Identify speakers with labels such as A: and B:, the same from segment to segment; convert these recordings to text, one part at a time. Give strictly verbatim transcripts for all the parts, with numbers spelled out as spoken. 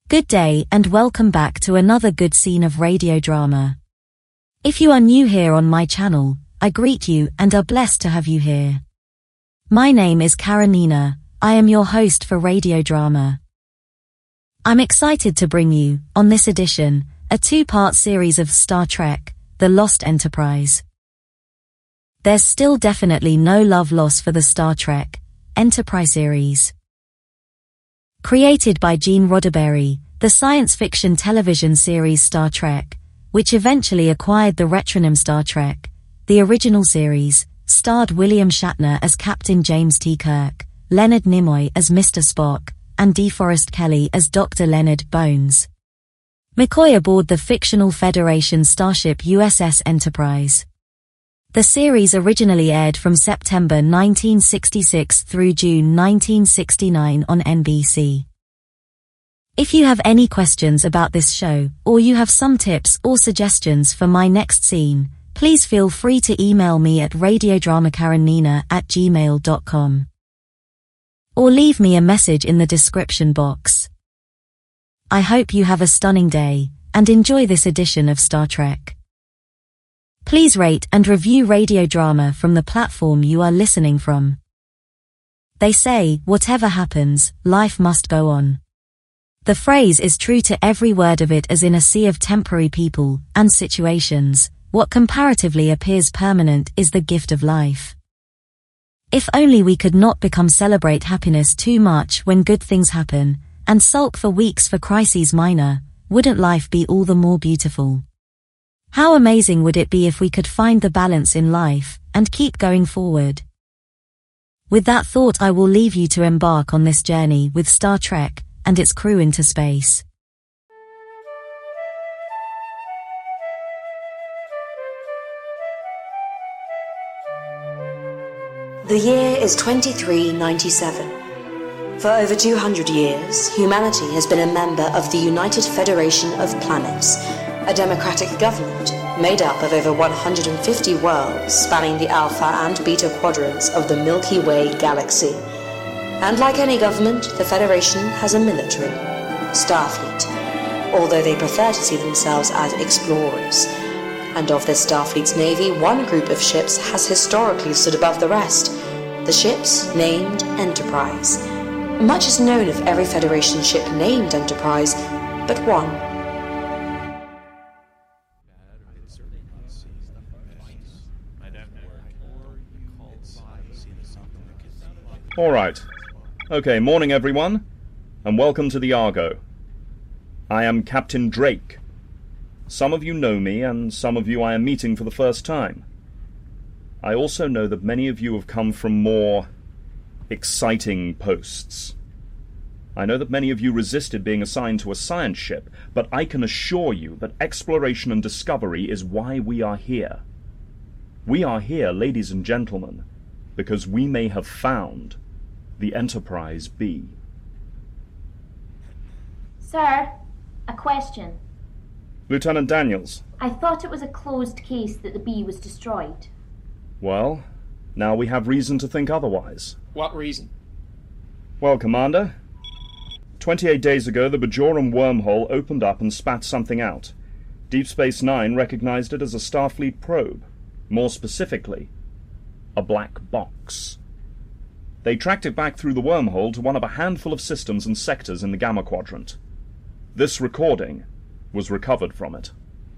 A: Good day and welcome back to another good scene of radio drama. If you are new here on my channel, I greet you and are blessed to have you here. My name is Karenina, I am your host for radio drama. I'm excited to bring you, on this edition, a two-part series of Star Trek, The Lost Enterprise. There's still definitely no love lost for the Star Trek Enterprise series. Created by Gene Roddenberry, the science fiction television series Star Trek, which eventually acquired the retronym Star Trek, the original series, starred William Shatner as Captain James T. Kirk, Leonard Nimoy as Mister Spock, and DeForest Kelley as Doctor Leonard Bones McCoy aboard the fictional Federation starship U S S Enterprise. The series originally aired from September nineteen sixty-six through June nineteen sixty-nine on N B C. If you have any questions about this show, or you have some tips or suggestions for my next scene, please feel free to email me at radiodramaKarenina at gmail dot com. Or leave me a message in the description box. I hope you have a stunning day, and enjoy this edition of Star Trek. Please rate and review radio drama from the platform you are listening from. They say, whatever happens, life must go on. The phrase is true to every word of it, as in a sea of temporary people and situations, what comparatively appears permanent is the gift of life. If only we could not become celebrate happiness too much when good things happen, and sulk for weeks for crises minor, wouldn't life be all the more beautiful? How amazing would it be if we could find the balance in life, and keep going forward? With that thought, I will leave you to embark on this journey with Star Trek and its crew into space.
B: The year is twenty-three ninety-seven. For over two hundred years, humanity has been a member of the United Federation of Planets, a democratic government made up of over one hundred fifty worlds spanning the Alpha and Beta quadrants of the Milky Way galaxy. And like any government, the Federation has a military, Starfleet, although they prefer to see themselves as explorers. And of this Starfleet's navy, one group of ships has historically stood above the rest, the ships named Enterprise. Much is known of every Federation ship named Enterprise, but one.
C: All right. Okay, morning everyone, and welcome to the Argo. I am Captain Drake. Some of you know me, and some of you I am meeting for the first time. I also know that many of you have come from more exciting posts. I know that many of you resisted being assigned to a science ship, but I can assure you that exploration and discovery is why we are here. We are here, ladies and gentlemen, because we may have found the Enterprise B.
D: Sir, a question.
C: Lieutenant Daniels.
D: I thought it was a closed case that the B was destroyed.
C: Well, now we have reason to think otherwise.
E: What reason?
C: Well, Commander, twenty-eight days ago the Bajoran wormhole opened up and spat something out. Deep Space Nine recognized it as a Starfleet probe. More specifically, a black box. They tracked it back through the wormhole to one of a handful of systems and sectors in the Gamma Quadrant. This recording was recovered from it.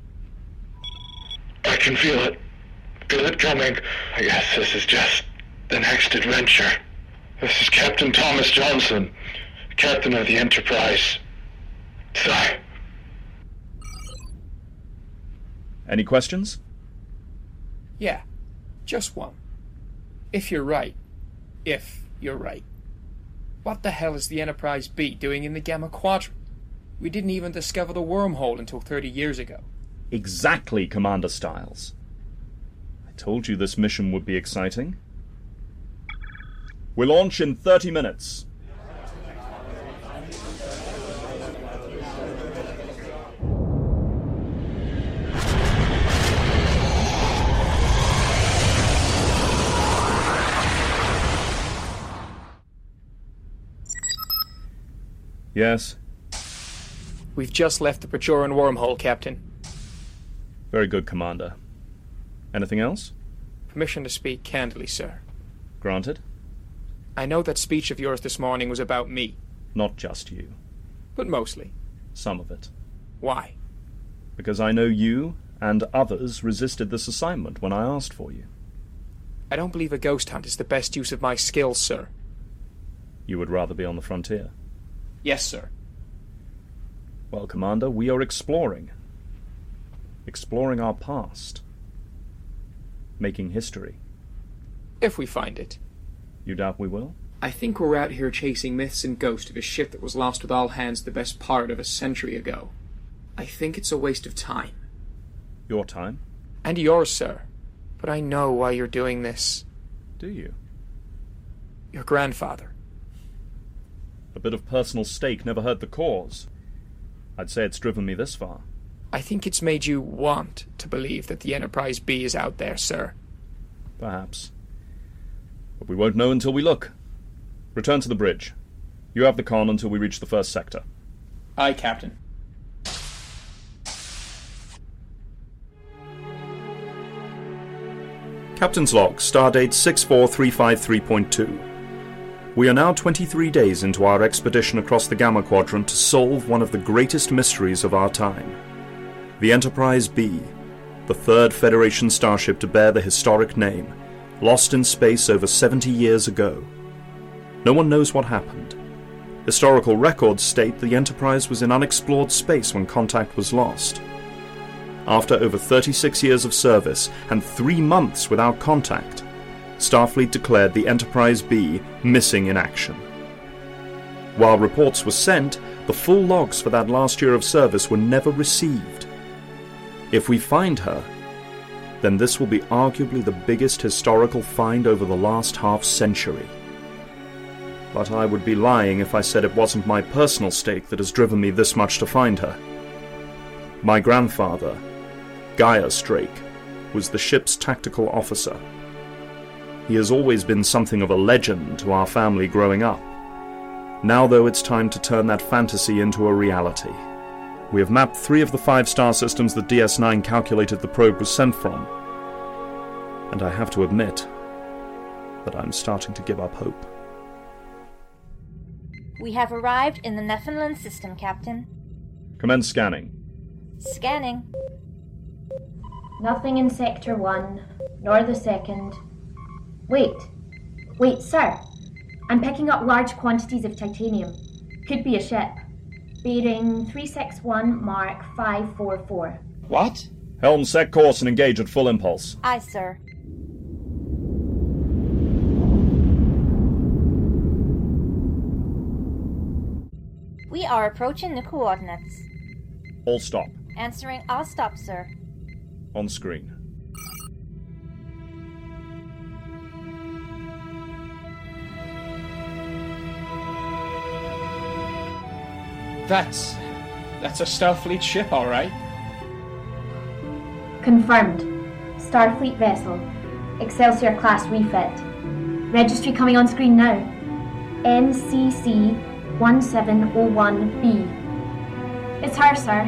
F: I can feel it. Feel it coming. I guess this is just the next adventure. This is Captain Thomas Johnson, Captain of the Enterprise. Sir.
C: Any questions?
E: Yeah, just one. If you're right, if you're right, what the hell is the Enterprise B doing in the Gamma Quadrant? We didn't even discover the wormhole until thirty years ago.
C: Exactly, Commander Stiles. I told you this mission would be exciting. We'll launch in thirty minutes. Yes?
E: We've just left the Praetorian wormhole, Captain.
C: Very good, Commander. Anything else?
E: Permission to speak candidly, sir.
C: Granted.
E: I know that speech of yours this morning was about me.
C: Not just you.
E: But mostly.
C: Some of it.
E: Why?
C: Because I know you and others resisted this assignment when I asked for you.
E: I don't believe a ghost hunt is the best use of my skills, sir.
C: You would rather be on the frontier?
E: Yes, sir.
C: Well, Commander, we are exploring. Exploring our past. Making history.
E: If we find it.
C: You doubt we will?
E: I think we're out here chasing myths and ghosts of a ship that was lost with all hands the best part of a century ago. I think it's a waste of time.
C: Your time?
E: And yours, sir. But I know why you're doing this.
C: Do you?
E: Your grandfather.
C: A bit of personal stake never hurt the cause. I'd say it's driven me this far.
E: I think it's made you want to believe that the Enterprise B is out there, sir.
C: Perhaps. But we won't know until we look. Return to the bridge. You have the con until we reach the first sector.
E: Aye, Captain.
C: Captain's log, stardate six four three five three point two. We are now twenty-three days into our expedition across the Gamma Quadrant to solve one of the greatest mysteries of our time. The Enterprise B, the third Federation starship to bear the historic name, lost in space over seventy years ago. No one knows what happened. Historical records state the Enterprise was in unexplored space when contact was lost. After over thirty-six years of service and three months without contact, Starfleet declared the Enterprise B missing in action. While reports were sent, the full logs for that last year of service were never received. If we find her, then this will be arguably the biggest historical find over the last half-century. But I would be lying if I said it wasn't my personal stake that has driven me this much to find her. My grandfather, Gaius Drake, was the ship's tactical officer. He has always been something of a legend to our family growing up. Now, though, it's time to turn that fantasy into a reality. We have mapped three of the five star systems that D S nine calculated the probe was sent from. And I have to admit that I'm starting to give up hope.
G: We have arrived in the Nefenland system, Captain.
C: Commence scanning.
G: Scanning.
D: Nothing in Sector one, nor the second. Wait. Wait, sir. I'm picking up large quantities of titanium. Could be a ship. Bearing three six one Mark five four four.
E: What?
C: Helm, set course and engage at full impulse.
G: Aye, sir. We are approaching the coordinates.
C: All stop.
G: Answering, I'll stop, sir.
C: On screen.
E: That's... that's a Starfleet ship, all right.
D: Confirmed. Starfleet vessel. Excelsior class refit. Registry coming on screen now. N C C one seven oh one B. It's her, sir.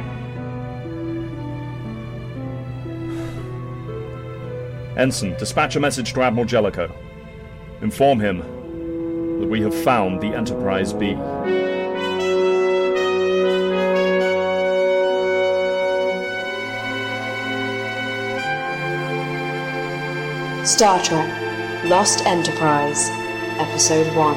C: Ensign, dispatch a message to Admiral Jellicoe. Inform him that we have found the Enterprise B.
B: Star Trek Lost Enterprise, Episode one.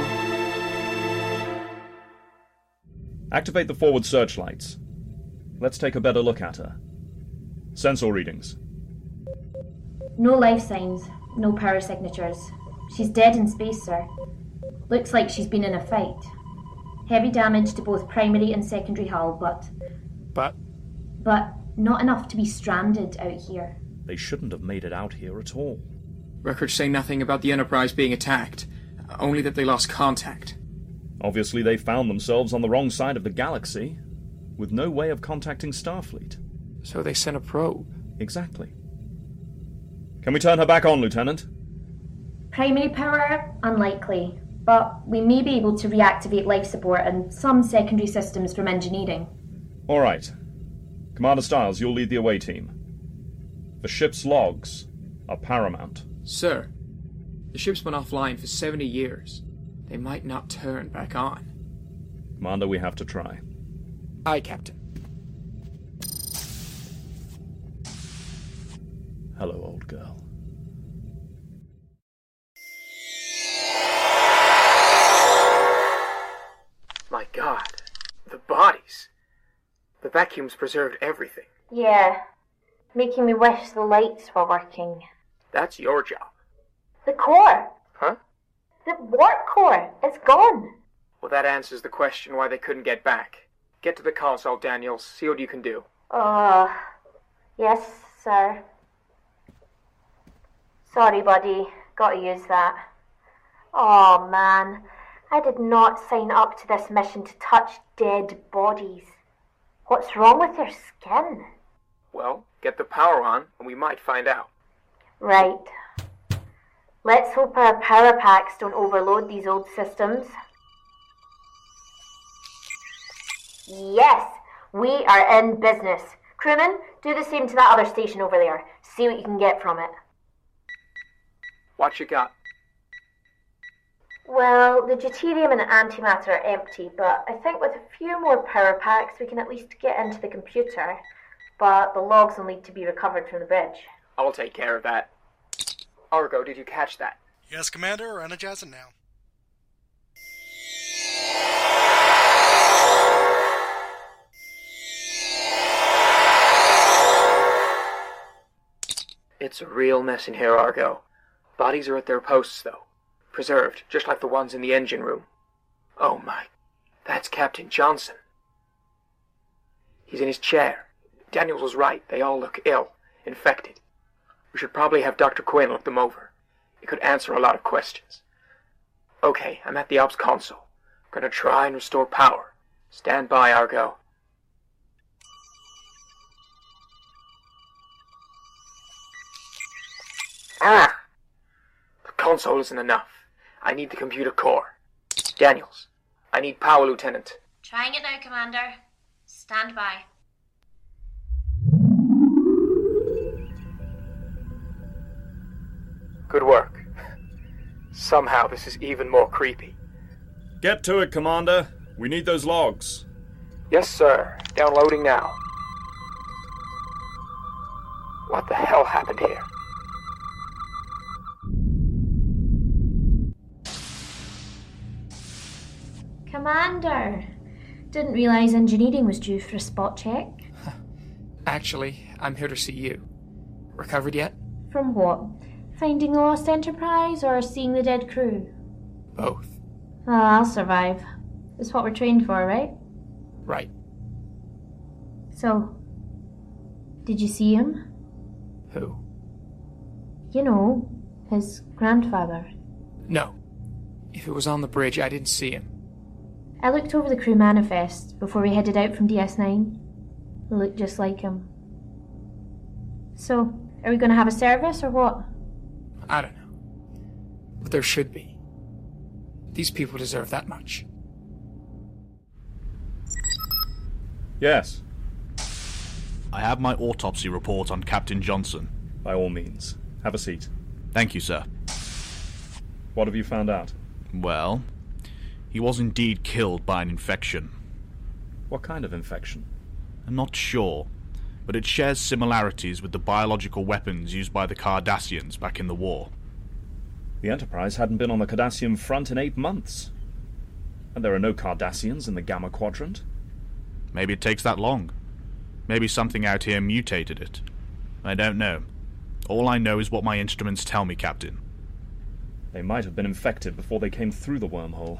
C: Activate the forward searchlights. Let's take a better look at her. Sensor readings.
D: No life signs, no power signatures. She's dead in space, sir. Looks like she's been in a fight. Heavy damage to both primary and secondary hull, but...
E: But?
D: But not enough to be stranded out here.
C: They shouldn't have made it out here at all.
E: Records say nothing about the Enterprise being attacked, only that they lost contact.
C: Obviously they found themselves on the wrong side of the galaxy, with no way of contacting Starfleet.
E: So they sent a probe.
C: Exactly. Can we turn her back on, Lieutenant?
D: Primary power? Unlikely. But we may be able to reactivate life support and some secondary systems from engineering.
C: All right. Commander Stiles, you'll lead the away team. The ship's logs are paramount.
E: Sir, the ship's been offline for seventy years. They might not turn back on.
C: Commander, we have to try.
E: Aye, Captain.
C: Hello, old girl.
E: My God, the bodies. The vacuums preserved everything.
D: Yeah, making me wish the lights were working.
E: That's your job.
D: The core!
E: Huh?
D: The warp core! It's gone!
E: Well, that answers the question why they couldn't get back. Get to the console, Daniels. See what you can do.
D: Uh, yes, sir. Sorry, buddy. Gotta use that. Oh, man. I did not sign up to this mission to touch dead bodies. What's wrong with their skin?
E: Well, get the power on, and we might find out.
D: Right. Let's hope our power packs don't overload these old systems. Yes, we are in business. Crewman, do the same to that other station over there. See what you can get from it.
E: What you got?
D: Well, the deuterium and the antimatter are empty, but I think with a few more power packs we can at least get into the computer. But the logs will need to be recovered from the bridge.
E: I'll take care of that. Argo, did you catch that?
H: Yes, Commander. Energizing now.
E: It's a real mess in here, Argo. Bodies are at their posts, though. Preserved, just like the ones in the engine room. Oh my, that's Captain Johnson. He's in his chair. Daniels was right. They all look ill, infected. We should probably have Doctor Quinn look them over. It could answer a lot of questions. Okay, I'm at the ops console. I'm gonna try and restore power. Stand by, Argo. Ah! The console isn't enough. I need the computer core. Daniels, I need power, Lieutenant.
G: Trying it now, Commander. Stand by.
E: Good work. Somehow this is even more creepy.
C: Get to it, Commander. We need those logs.
E: Yes, sir. Downloading now. What the hell happened here?
D: Commander! Didn't realise engineering was due for a spot check.
E: Actually, I'm here to see you. Recovered yet?
D: From what? Finding the lost Enterprise or seeing the dead crew?
E: Both.
D: Oh, I'll survive. It's what we're trained for, right?
E: Right.
D: So, did you see him?
E: Who?
D: You know, his grandfather.
E: No. If it was on the bridge, I didn't see him.
D: I looked over the crew manifest before we headed out from D S nine. It looked just like him. So, are we going to have a service or what?
E: I don't know. But there should be. These people deserve that much.
C: Yes.
I: I have my autopsy report on Captain Johnson.
C: By all means. Have a seat.
I: Thank you, sir.
C: What have you found out?
I: Well, he was indeed killed by an infection.
C: What kind of infection?
I: I'm not sure, but it shares similarities with the biological weapons used by the Cardassians back in the war.
C: The Enterprise hadn't been on the Cardassian front in eight months. And there are no Cardassians in the Gamma Quadrant.
I: Maybe it takes that long. Maybe something out here mutated it. I don't know. All I know is what my instruments tell me, Captain.
C: They might have been infected before they came through the wormhole.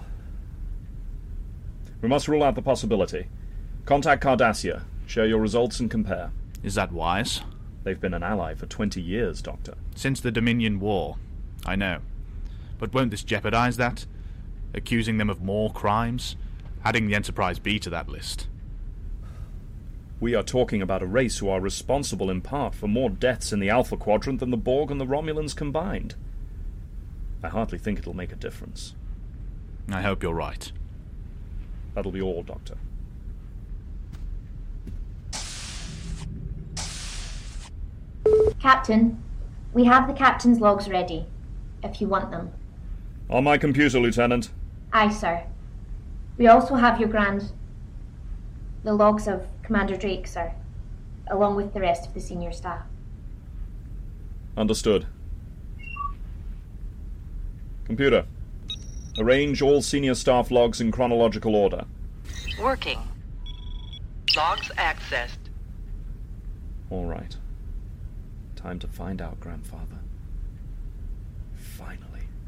C: We must rule out the possibility. Contact Cardassia. Share your results and compare.
I: Is that wise?
C: They've been an ally for twenty years, Doctor.
I: Since the Dominion War. I know. But won't this jeopardize that? Accusing them of more crimes? Adding the Enterprise B to that list?
C: We are talking about a race who are responsible in part for more deaths in the Alpha Quadrant than the Borg and the Romulans combined. I hardly think it'll make a difference.
I: I hope you're right.
C: That'll be all, Doctor.
D: Captain, we have the captain's logs ready, if you want them.
C: On my computer, Lieutenant.
D: Aye, sir. We also have your grand... the logs of Commander Drake, sir, along with the rest of the senior staff.
C: Understood. Computer, arrange all senior staff logs in chronological order.
J: Working. Logs accessed.
C: All right. Time to find out, Grandfather. Finally.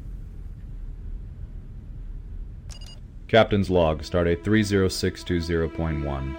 K: Captain's log, stardate three zero six two zero point one.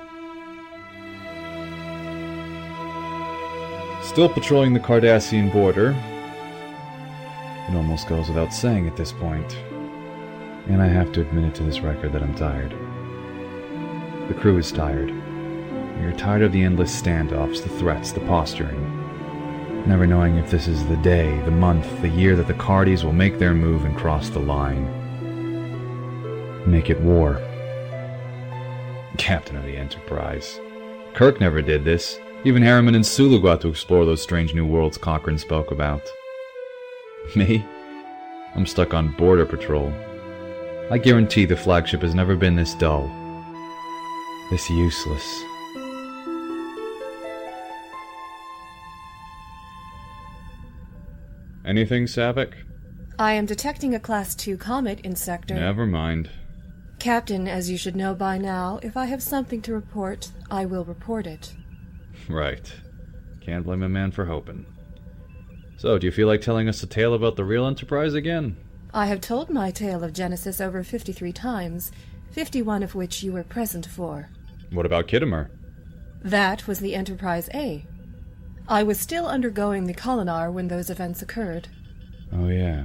K: Still patrolling the Cardassian border. It almost goes without saying at this point. And I have to admit it to this record that I'm tired. The crew is tired. We are tired of the endless standoffs, the threats, the posturing. Never knowing if this is the day, the month, the year that the Cardies will make their move and cross the line. Make it war. Captain of the Enterprise. Kirk never did this. Even Harriman and Sulu got to explore those strange new worlds Cochrane spoke about. Me? I'm stuck on border patrol. I guarantee the flagship has never been this dull. This useless. Anything, Saavik?
L: I am detecting a Class two comet in Sector...
K: Never mind.
L: Captain, as you should know by now, if I have something to report, I will report it.
K: Right. Can't blame a man for hoping. So, do you feel like telling us a tale about the real Enterprise again?
L: I have told my tale of Genesis over fifty-three times, fifty-one of which you were present for.
K: What about Khitomer?
L: That was the Enterprise A. I was still undergoing the Kolinar when those events occurred.
K: Oh, yeah.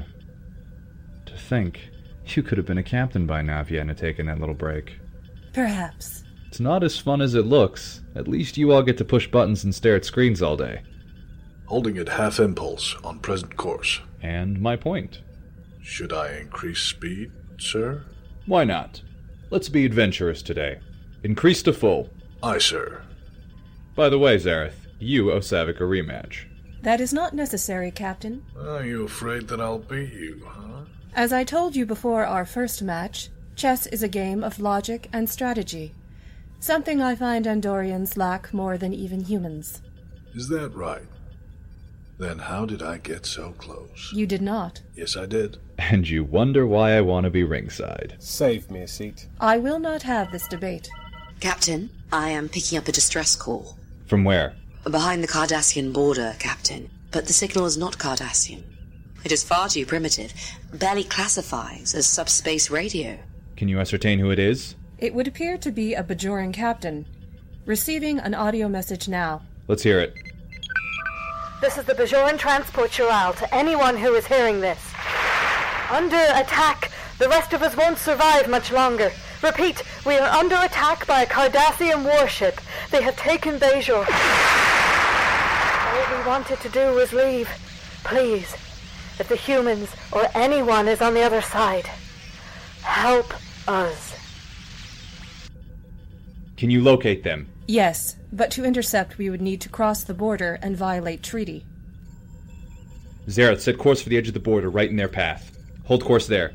K: To think, you could have been a captain by now if you hadn't taken that little break.
L: Perhaps.
K: It's not as fun as it looks. At least you all get to push buttons and stare at screens all day.
M: Holding at half impulse on present course.
K: And my point.
M: Should I increase speed, sir?
K: Why not? Let's be adventurous today. Increase to full.
M: Aye, sir.
K: By the way, Zareth, you owe Saavik a rematch.
L: That is not necessary, Captain.
M: Are you afraid that I'll beat you, huh?
L: As I told you before our first match, chess is a game of logic and strategy. Something I find Andorians lack more than even humans.
M: Is that right? Then how did I get so close?
L: You did not.
M: Yes, I did.
K: And you wonder why I want to be ringside.
N: Save me a seat.
L: I will not have this debate.
B: Captain, I am picking up a distress call.
K: From where?
B: Behind the Cardassian border, Captain. But the signal is not Cardassian. It is far too primitive. Barely classifies as subspace radio.
K: Can you ascertain who it is?
L: It would appear to be a Bajoran captain. Receiving an audio message now.
K: Let's hear it.
O: This is the Bajoran Transport Chirale to anyone who is hearing this. Under attack. The rest of us won't survive much longer. Repeat, we are under attack by a Cardassian warship. They have taken Bajor. All we wanted to do was leave. Please, if the humans or anyone is on the other side, help us.
K: Can you locate them?
L: Yes, but to intercept we would need to cross the border and violate treaty.
K: Zareth, set course for the edge of the border, right in their path. Hold course there.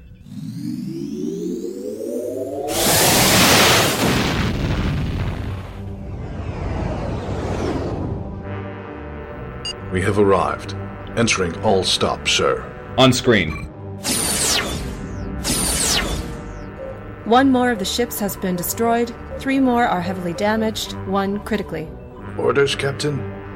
M: We have arrived. Entering all stop, sir.
K: On screen.
L: One more of the ships has been destroyed, three more are heavily damaged, one critically.
M: Orders, Captain?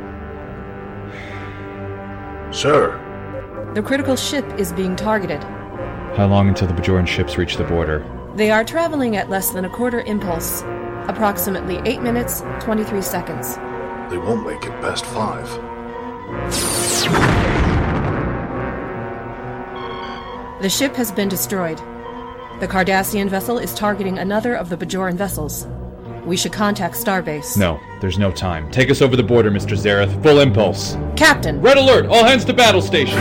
M: Sir.
L: The critical ship is being targeted.
K: How long until the Bajoran ships reach the border?
L: They are traveling at less than a quarter impulse. Approximately eight minutes, twenty-three seconds.
M: They won't make it past five.
L: The ship has been destroyed. The Cardassian vessel is targeting another of the Bajoran vessels. We should contact Starbase.
K: No, there's no time. Take us over the border, Mister Zareth. Full impulse.
L: Captain!
K: Red alert! All hands to battle station!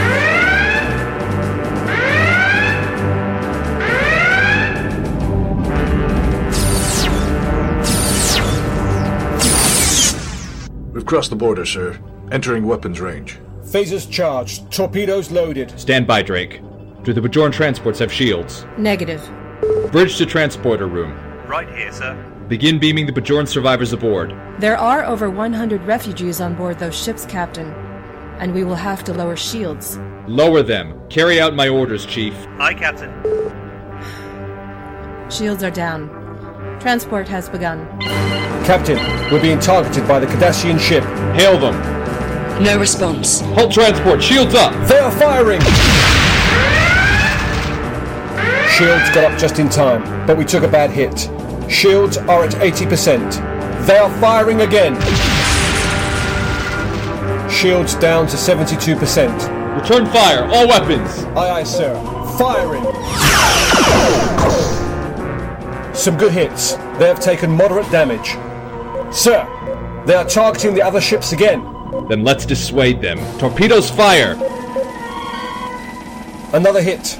M: We've crossed the border, sir. Entering weapons range.
N: Phasers charged. Torpedoes loaded.
K: Stand by, Drake. Do the Bajoran transports have shields?
L: Negative.
K: Bridge to transporter room.
P: Right here, sir.
K: Begin beaming the Bajoran survivors aboard.
L: There are over one hundred refugees on board those ships, Captain. And we will have to lower shields.
K: Lower them. Carry out my orders, Chief.
P: Aye, Captain.
L: Shields are down. Transport has begun.
N: Captain, we're being targeted by the Cardassian ship.
K: Hail them.
B: No response.
K: Halt transport. Shields up.
N: They are firing! Shields got up just in time, but we took a bad hit. Shields are at eighty percent. They are firing again. Shields down to seventy-two percent.
K: Return fire. All weapons.
N: Aye, aye, sir. Firing. Some good hits. They have taken moderate damage. Sir, they are targeting the other ships again.
K: Then let's dissuade them. Torpedoes fire!
N: Another hit.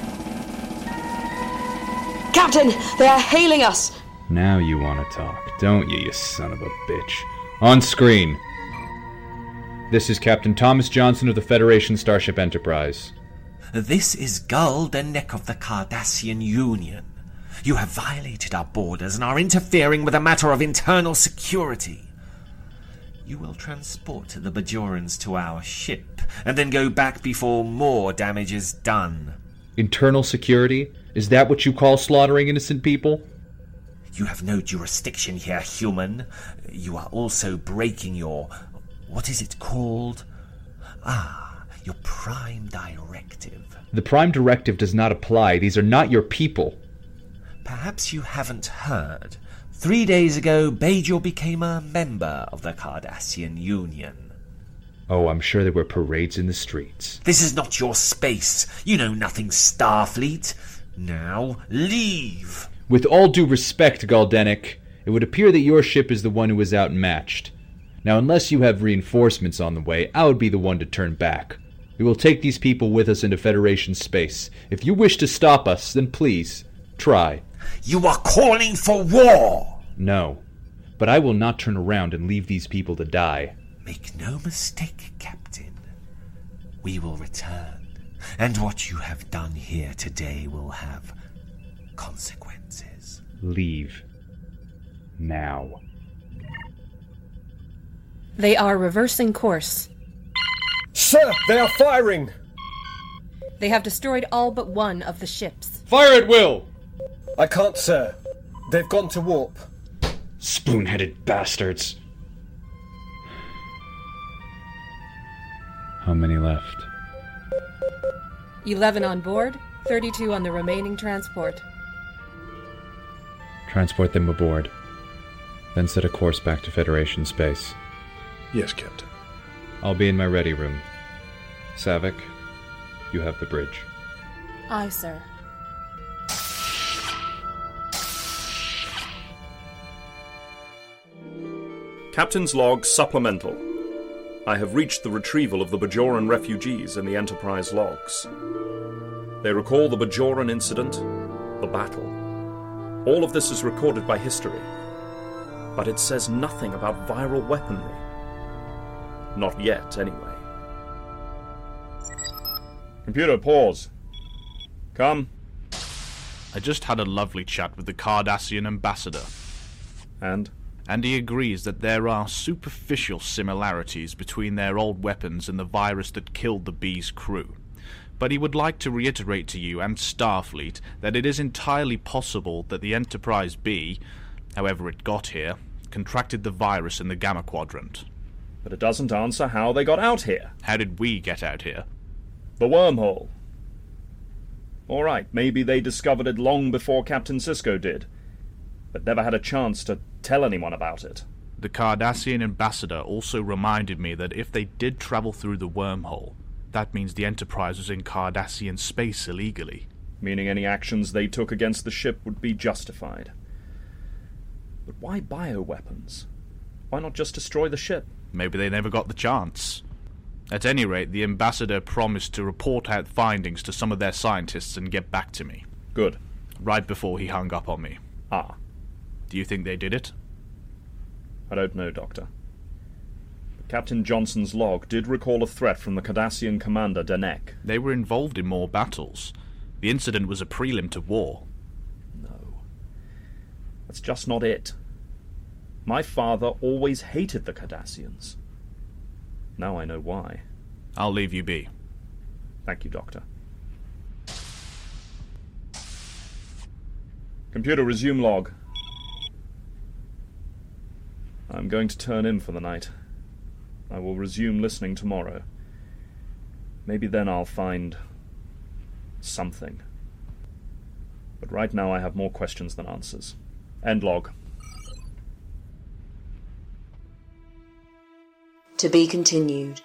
B: Captain, they are hailing us.
K: Now you want to talk, don't you, you son of a bitch? On screen. This is Captain Thomas Johnson of the Federation Starship Enterprise.
Q: This is Gul Dennek of the Cardassian Union. You have violated our borders and are interfering with a matter of internal security. You will transport the Bajorans to our ship, and then go back before more damage is done.
K: Internal security? Is that what you call slaughtering innocent people?
Q: You have no jurisdiction here, human. You are also breaking your... what is it called? Ah, your Prime Directive.
K: The Prime Directive does not apply. These are not your people.
Q: Perhaps you haven't heard. Three days ago, Bajor became a member of the Cardassian Union.
K: Oh, I'm sure there were parades in the streets.
Q: This is not your space. You know nothing, Starfleet. Now, leave!
K: With all due respect, Gul Dennek, it would appear that your ship is the one who is outmatched. Now, unless you have reinforcements on the way, I would be the one to turn back. We will take these people with us into Federation space. If you wish to stop us, then please, try.
Q: You are calling for war!
K: No, but I will not turn around and leave these people to die.
Q: Make no mistake, Captain. We will return, and what you have done here today will have consequences.
K: Leave. Now.
L: They are reversing course.
N: Sir, they are firing!
L: They have destroyed all but one of the ships.
K: Fire at will!
N: I can't, sir. They've gone to warp.
K: Spoon-headed bastards. How many left?
L: Eleven on board, thirty-two on the remaining transport.
K: Transport them aboard. Then set a course back to Federation space.
M: Yes, Captain.
K: I'll be in my ready room. Saavik, you have the bridge.
L: Aye, sir.
C: Captain's Log Supplemental. I have reached the retrieval of the Bajoran refugees in the Enterprise logs. They recall the Bajoran incident, the battle. All of this is recorded by history, but it says nothing about viral weaponry. Not yet, anyway. Computer, pause. Come.
I: I just had a lovely chat with the Cardassian ambassador.
C: And?
I: And he agrees that there are superficial similarities between their old weapons and the virus that killed the Bee's crew. But he would like to reiterate to you and Starfleet that it is entirely possible that the Enterprise B, however it got here, contracted the virus in the Gamma Quadrant.
C: But it doesn't answer how they got out here.
I: How did we get out here?
C: The wormhole. All right, maybe they discovered it long before Captain Sisko did, but never had a chance to tell anyone about it.
I: The Cardassian ambassador also reminded me that if they did travel through the wormhole, that means the Enterprise was in Cardassian space illegally.
C: Meaning any actions they took against the ship would be justified. But why bioweapons? Why not just destroy the ship?
I: Maybe they never got the chance. At any rate, the ambassador promised to report out findings to some of their scientists and get back to me.
C: Good.
I: Right before he hung up on me.
C: Ah.
I: Do you think they did it?
C: I don't know, Doctor. Captain Johnson's log did recall a threat from the Cardassian commander, Danek.
I: They were involved in more battles. The incident was a prelim to war.
C: No. That's just not it. My father always hated the Cardassians. Now I know why.
I: I'll leave you be.
C: Thank you, Doctor. Computer, resume log. I'm going to turn in for the night. I will resume listening tomorrow. Maybe then I'll find something. But right now I have more questions than answers. End log.
B: To be continued.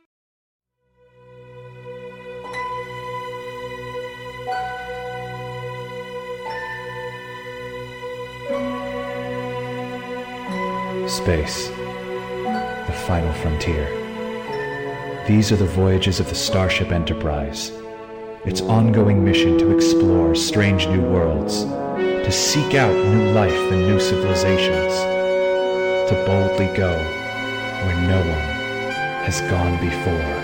K: Space. The final frontier. These are the voyages of the Starship Enterprise. Its ongoing mission to explore strange new worlds, to seek out new life and new civilizations, to boldly go where no one has gone before.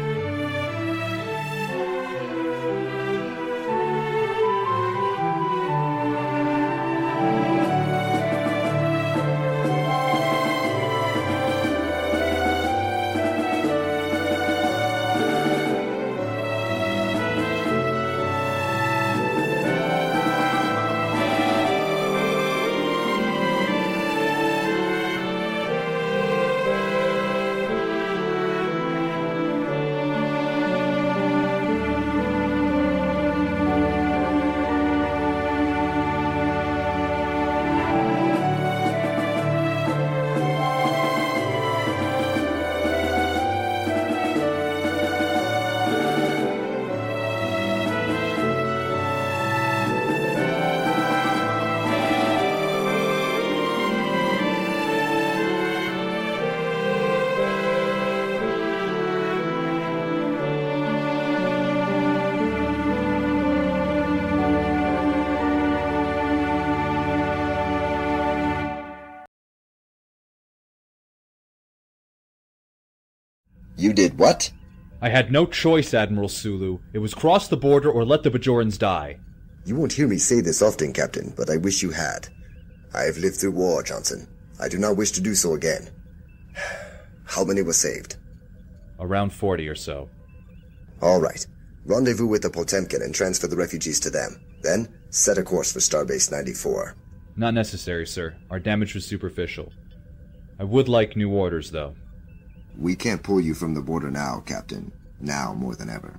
P: You did what?
K: I had no choice, Admiral Sulu. It was cross the border or let the Bajorans die.
P: You won't hear me say this often, Captain, but I wish you had. I have lived through war, Johnson. I do not wish to do so again. How many were saved?
K: Around forty or so.
P: All right. Rendezvous with the Potemkin and transfer the refugees to them. Then, set a course for Starbase ninety-four.
K: Not necessary, sir. Our damage was superficial. I would like new orders, though.
P: We can't pull you from the border now, Captain. Now more than ever.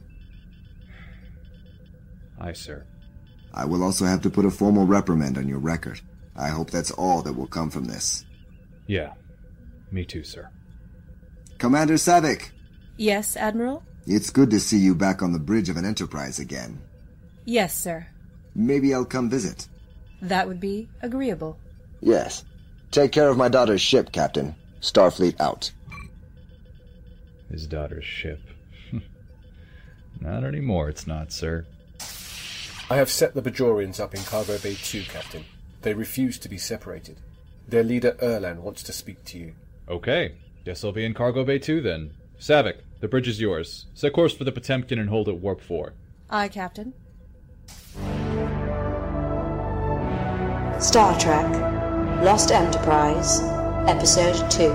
K: Aye, sir.
P: I will also have to put a formal reprimand on your record. I hope that's all that will come from this.
K: Yeah. Me too, sir.
P: Commander Savick!
L: Yes, Admiral?
P: It's good to see you back on the bridge of an Enterprise again.
L: Yes, sir.
P: Maybe I'll come visit.
L: That would be agreeable.
P: Yes. Take care of my daughter's ship, Captain. Starfleet out.
K: His daughter's ship. Not anymore, it's not, sir.
N: I have set the Bajorians up in Cargo Bay two, Captain. They refuse to be separated. Their leader, Erlan, wants to speak to you.
K: Okay. Guess I'll be in Cargo Bay two, then. Savick, the bridge is yours. Set course for the Potemkin and hold at Warp four.
L: Aye, Captain.
B: Star Trek Lost Enterprise, Episode two.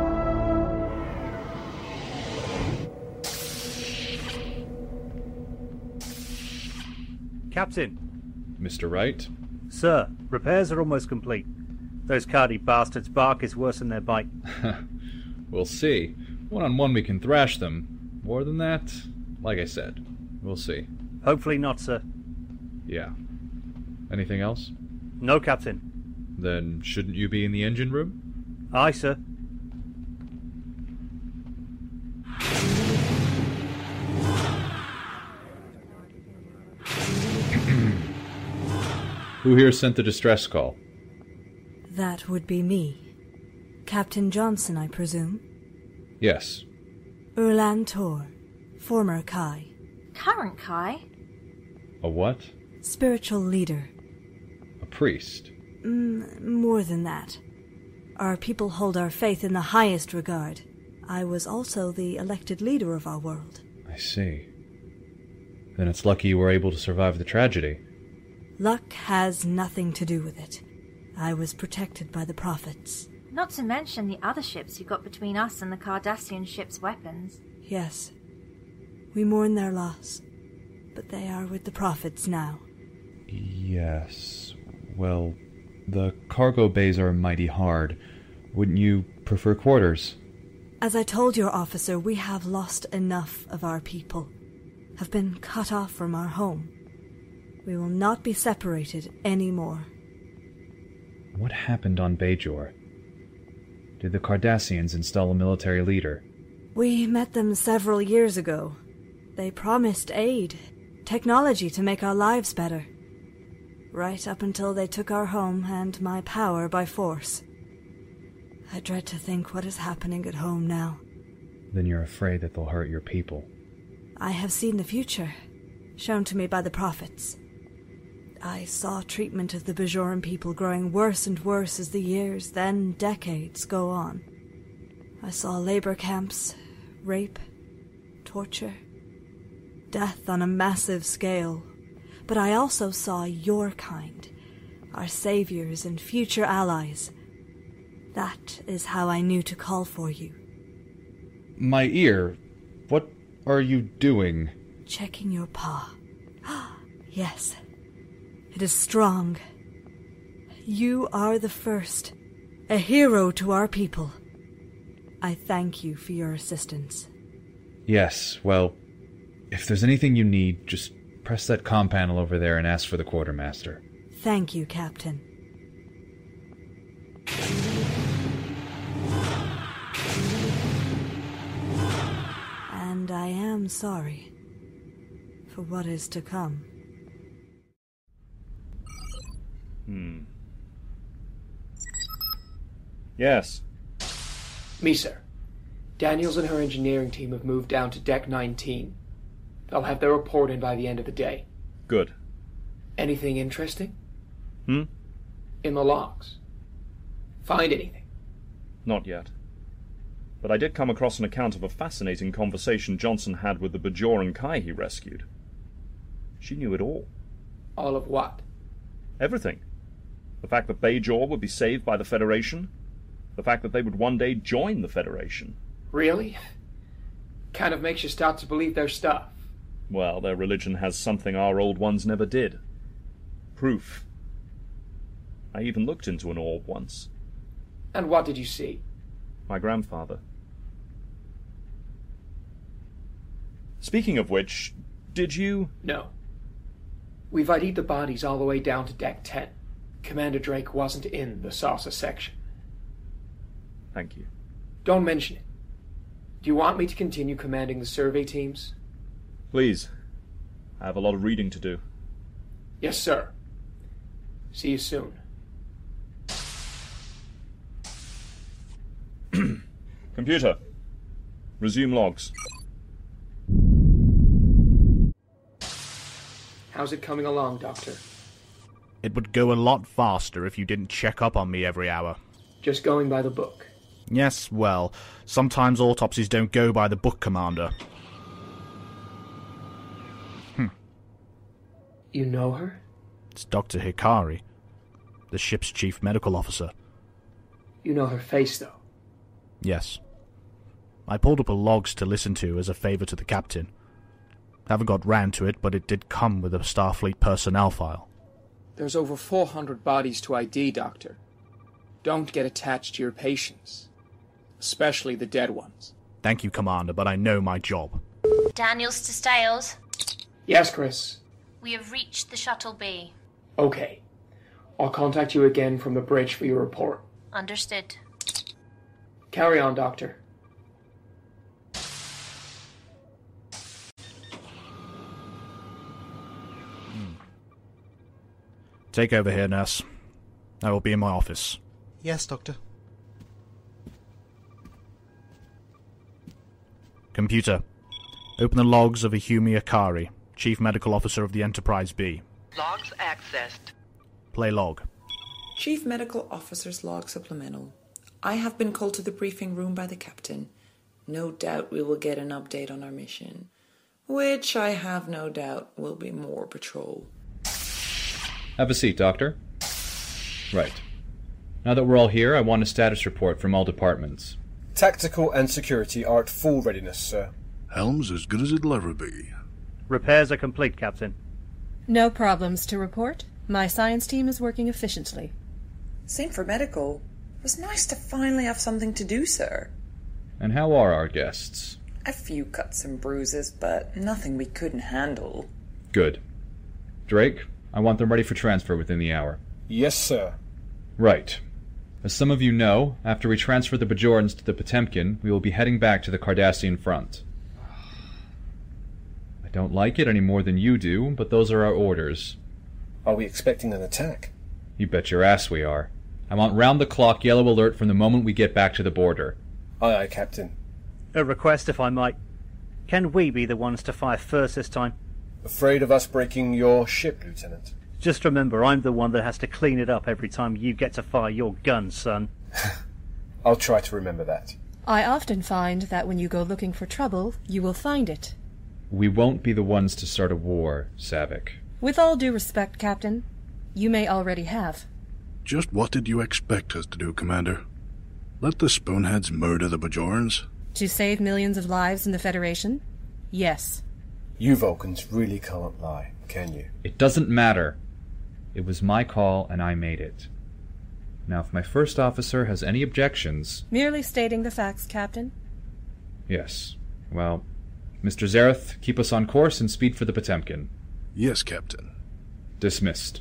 R: Captain.
K: Mister Wright?
R: Sir, repairs are almost complete. Those Cardi bastards bark is worse than their bite.
K: We'll see. One-on-one we can thrash them. More than that, like I said, we'll see.
R: Hopefully not, sir.
K: Yeah. Anything else?
R: No, Captain.
K: Then shouldn't you be in the engine room?
R: Aye, sir.
K: Who here sent the distress call?
S: That would be me. Captain Johnson, I presume?
K: Yes.
S: Erlan Tor, former Kai.
G: Current Kai?
K: A what?
S: Spiritual leader.
K: A priest?
S: Mm, more than that. Our people hold our faith in the highest regard. I was also the elected leader of our world.
K: I see. Then it's lucky you were able to survive the tragedy.
S: Luck has nothing to do with it. I was protected by the prophets.
G: Not to mention the other ships you got between us and the Cardassian ship's weapons.
S: Yes. We mourn their loss, but they are with the prophets now.
K: Yes. Well, the cargo bays are mighty hard. Wouldn't you prefer quarters?
S: As I told your officer, we have lost enough of our people, have been cut off from our home. We will not be separated anymore.
K: What happened on Bajor? Did the Cardassians install a military leader?
S: We met them several years ago. They promised aid, technology to make our lives better. Right up until they took our home and my power by force. I dread to think what is happening at home now.
K: Then you're afraid that they'll hurt your people.
S: I have seen the future, shown to me by the prophets. I saw treatment of the Bajoran people growing worse and worse as the years, then decades, go on. I saw labor camps, rape, torture, death on a massive scale. But I also saw your kind, our saviors and future allies. That is how I knew to call for you.
K: My ear. What are you doing?
S: Checking your paw. Yes. It is strong. You are the first, a hero to our people. I thank you for your assistance.
K: Yes, well, if there's anything you need, just press that comm panel over there and ask for the quartermaster.
S: Thank you, Captain. And I am sorry for what is to come.
C: Hmm. Yes.
E: Me, sir. Daniels and her engineering team have moved down to Deck nineteen. They'll have their report in by the end of the day.
C: Good.
E: Anything interesting?
C: Hmm?
E: In the logs. Find anything?
C: Not yet. But I did come across an account of a fascinating conversation Johnson had with the Bajoran Kai he rescued. She knew it all.
E: All of what?
C: Everything. The fact that Bajor would be saved by the Federation. The fact that they would one day join the Federation.
E: Really? Kind of makes you start to believe their stuff.
C: Well, their religion has something our old ones never did. Proof. I even looked into an orb once.
E: And what did you see?
C: My grandfather. Speaking of which, did you...
E: No. We've I D'd the bodies all the way down to Deck ten. Commander Drake wasn't in the saucer section.
C: Thank you.
E: Don't mention it. Do you want me to continue commanding the survey teams?
C: Please. I have a lot of reading to do.
E: Yes, sir. See you soon.
C: Computer. Resume logs.
E: How's it coming along, Doctor?
I: It would go a lot faster if you didn't check up on me every hour.
E: Just going by the book.
I: Yes, well, sometimes autopsies don't go by the book, Commander. Hmm.
E: You know her?
I: It's Doctor Hikari, the ship's chief medical officer.
E: You know her face, though?
I: Yes. I pulled up her logs to listen to as a favour to the captain. Haven't got round to it, but it did come with a Starfleet personnel file.
E: There's over four hundred bodies to I D, Doctor. Don't get attached to your patients. Especially the dead ones.
I: Thank you, Commander, but I know my job.
T: Daniels to Stales.
E: Yes, Chris.
T: We have reached the Shuttle B.
E: Okay. I'll contact you again from the bridge for your report.
T: Understood.
E: Carry on, Doctor.
I: Take over here, nurse. I will be in my office.
H: Yes, Doctor.
I: Computer, open the logs of Ihumi Akari, Chief Medical Officer of the Enterprise B.
J: Logs accessed.
I: Play log.
U: Chief Medical Officer's log supplemental. I have been called to the briefing room by the captain. no doubt we will get an update on our mission, which I have no doubt will be more patrol.
K: Have a seat, Doctor. Right. Now that we're all here, I want a status report from all departments.
N: Tactical and security are at full readiness, sir.
M: Helm's as good as it'll ever be.
R: Repairs are complete, Captain.
L: No problems to report. My science team is working efficiently.
U: Same for medical. It was nice to finally have something to do, sir.
K: And how are our guests?
U: A few cuts and bruises, but nothing we couldn't handle.
K: Good. Drake, I want them ready for transfer within the hour.
N: Yes, sir.
K: Right. As some of you know, after we transfer the Bajorans to the Potemkin, we will be heading back to the Cardassian front. I don't like it any more than you do, but those are our orders.
N: Are we expecting an attack?
K: You bet your ass we are. I want round-the-clock yellow alert from the moment we get back to the border.
N: Aye, aye, Captain.
R: A request, if I might. Can we be the ones to fire first this time?
N: Afraid of us breaking your ship, Lieutenant?
R: Just remember, I'm the one that has to clean it up every time you get to fire your gun, son.
N: I'll try to remember that.
L: I often find that when you go looking for trouble, you will find it.
K: We won't be the ones to start a war, Saavik.
L: With all due respect, Captain, you may already have.
M: Just what did you expect us to do, Commander? Let the Spoonheads murder the Bajorans?
L: To save millions of lives in the Federation? Yes.
N: You Vulcans really can't lie, can you?
K: It doesn't matter. It was my call, and I made it. Now, if my first officer has any objections...
L: Merely stating the facts, Captain.
K: Yes. Well, Mister Zareth, keep us on course and speed for the Potemkin.
M: Yes, Captain.
K: Dismissed.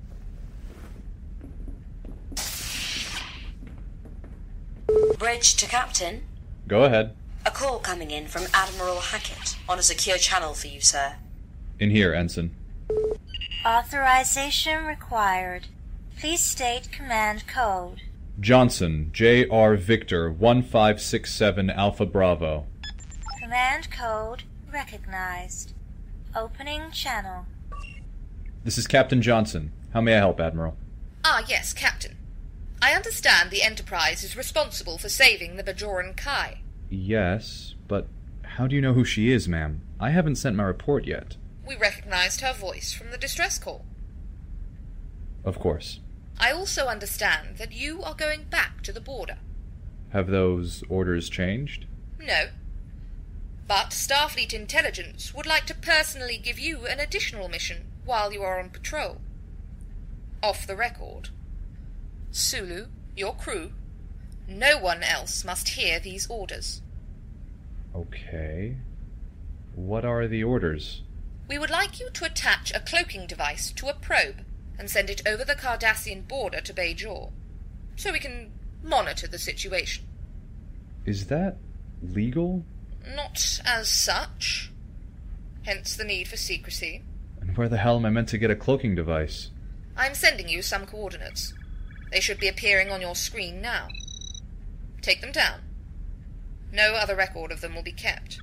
B: Bridge to Captain.
K: Go ahead.
B: A call coming in from Admiral Hackett on a secure channel for you, sir.
K: In here, Ensign.
G: Authorization required. Please state command code.
K: Johnson, J R Victor, one five six seven Alpha Bravo.
G: Command code recognized. Opening channel.
K: This is Captain Johnson. How may I help, Admiral?
V: Ah, yes, Captain. I understand the Enterprise is responsible for saving the Bajoran Kai.
K: Yes, but how do you know who she is, ma'am? I haven't sent my report yet.
V: We recognized her voice from the distress call.
K: Of course.
V: I also understand that you are going back to the border.
K: Have those orders changed?
V: No. But Starfleet Intelligence would like to personally give you an additional mission while you are on patrol. Off the record. Sulu, your crew, no one else must hear these orders.
K: Okay. What are the orders?
V: We would like you to attach a cloaking device to a probe and send it over the Cardassian border to Bajor, so we can monitor the situation.
K: Is that legal?
V: Not as such. Hence the need for secrecy.
K: And where the hell am I meant to get a cloaking device?
V: I'm sending you some coordinates. They should be appearing on your screen now. Take them down. No other record of them will be kept.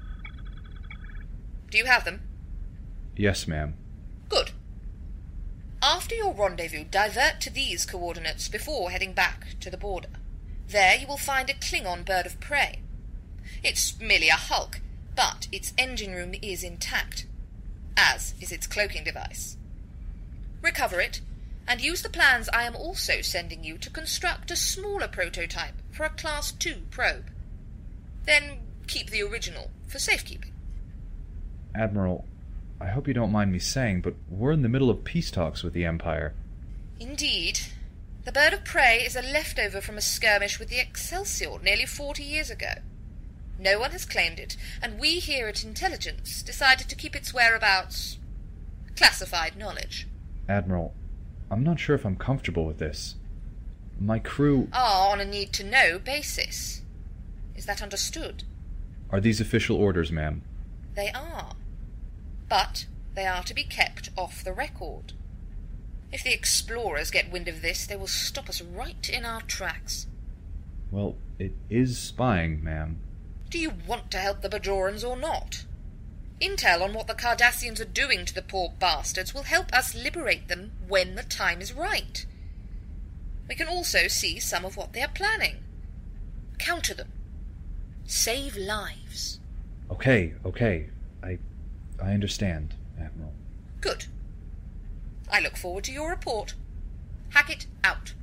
V: Do you have them?
K: Yes, ma'am.
V: Good. After your rendezvous, divert to these coordinates before heading back to the border. There you will find a Klingon bird of prey. It's merely a hulk, but its engine room is intact, as is its cloaking device. Recover it, and use the plans I am also sending you to construct a smaller prototype for a Class two probe. Then keep the original for safekeeping.
K: Admiral, I hope you don't mind me saying, but we're in the middle of peace talks with the Empire.
V: Indeed. The bird of prey is a leftover from a skirmish with the Excelsior nearly forty years ago. No one has claimed it, and we here at Intelligence decided to keep its whereabouts classified knowledge.
K: Admiral, I'm not sure if I'm comfortable with this. My crew...
V: are on a need-to-know basis. Is that understood?
K: Are these official orders, ma'am?
V: They are. But they are to be kept off the record. If the explorers get wind of this, they will stop us right in our tracks.
K: Well, it is spying, ma'am.
V: Do you want to help the Bajorans or not? Intel on what the Cardassians are doing to the poor bastards will help us liberate them when the time is right. We can also see some of what they are planning. Counter them. Save lives.
K: Okay, okay. I I understand, Admiral.
V: Good. I look forward to your report. Hackett out.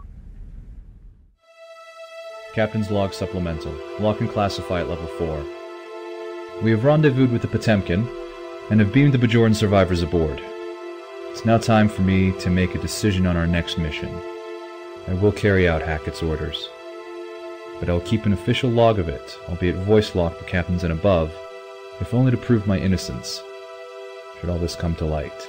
K: Captain's Log Supplemental. Log and classify at level four. We have rendezvoused with the Potemkin, and have beamed the Bajoran survivors aboard. It's now time for me to make a decision on our next mission. I will carry out Hackett's orders, but I will keep an official log of it, albeit voice-locked for captains and above, if only to prove my innocence, should all this come to light.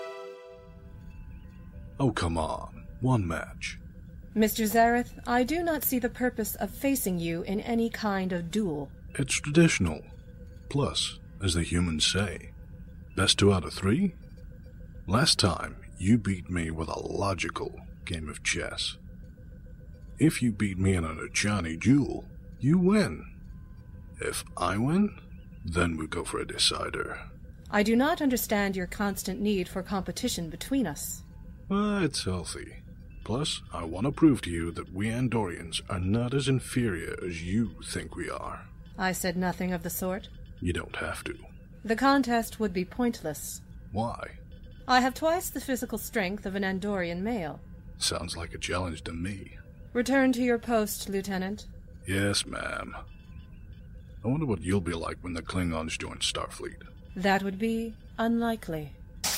M: Oh, come on. One match.
L: Mister Zareth, I do not see the purpose of facing you in any kind of duel.
M: It's traditional. Plus, as the humans say, best two out of three? Last time, you beat me with a logical game of chess. If you beat me in an Ajani duel, you win. If I win, then we go for a decider.
L: I do not understand your constant need for competition between us.
M: Well, it's healthy. Plus, I want to prove to you that we Andorians are not as inferior as you think we are.
L: I said nothing of the sort.
M: You don't have to.
L: The contest would be pointless.
M: Why?
L: I have twice the physical strength of an Andorian male.
M: Sounds like a challenge to me.
L: Return to your post, Lieutenant.
M: Yes, ma'am. I wonder what you'll be like when the Klingons join Starfleet.
L: That would be unlikely.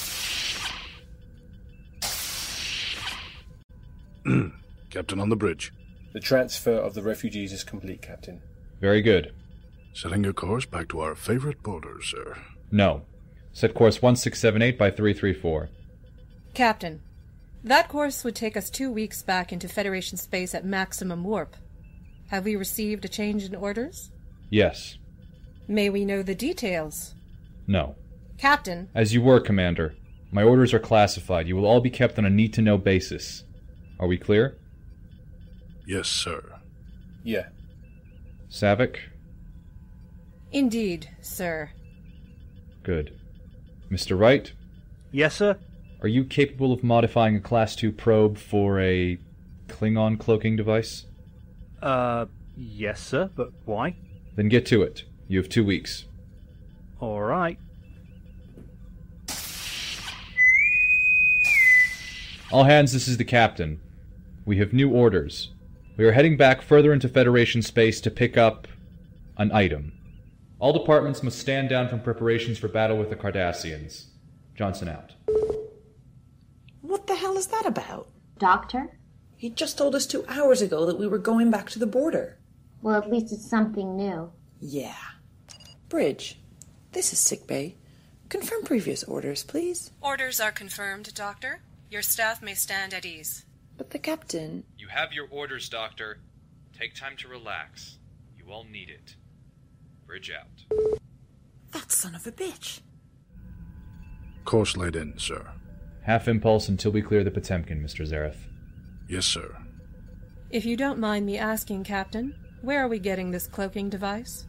M: Captain on the bridge.
N: The transfer of the refugees is complete, Captain.
K: Very good.
M: Setting your course back to our favorite border, sir.
K: No. Set course one six seven eight by three three four.
L: Captain, that course would take us two weeks back into Federation space at maximum warp. Have we received a change in orders?
K: Yes.
L: May we know the details?
K: No.
L: Captain.
K: As you were, Commander. My orders are classified. You will all be kept on a need-to-know basis. Are we clear?
M: Yes, sir.
N: Yeah.
K: Saavik?
L: Indeed, sir.
K: Good. Mister Wright?
R: Yes, sir?
K: Are you capable of modifying a Class two probe for a Klingon cloaking device?
R: Uh, yes, sir, but why?
K: Then get to it. You have two weeks.
R: All right.
K: All hands, this is the captain. We have new orders. We are heading back further into Federation space to pick up an item. All departments must stand down from preparations for battle with the Cardassians. Johnson out.
U: What the hell is that about?
D: Doctor?
U: He just told us two hours ago that we were going back to the border.
D: Well, at least it's something new.
U: Yeah. Bridge, this is sickbay. Confirm previous orders, please.
L: Orders are confirmed, Doctor. Your staff may stand at ease.
U: But the captain...
I: You have your orders, Doctor. Take time to relax. You all need it. Bridge out.
U: That son of a bitch.
M: Course laid in, sir.
K: Half impulse until we clear the Potemkin, Mister Zareth.
M: Yes, sir.
L: If you don't mind me asking, Captain, where are we getting this cloaking device?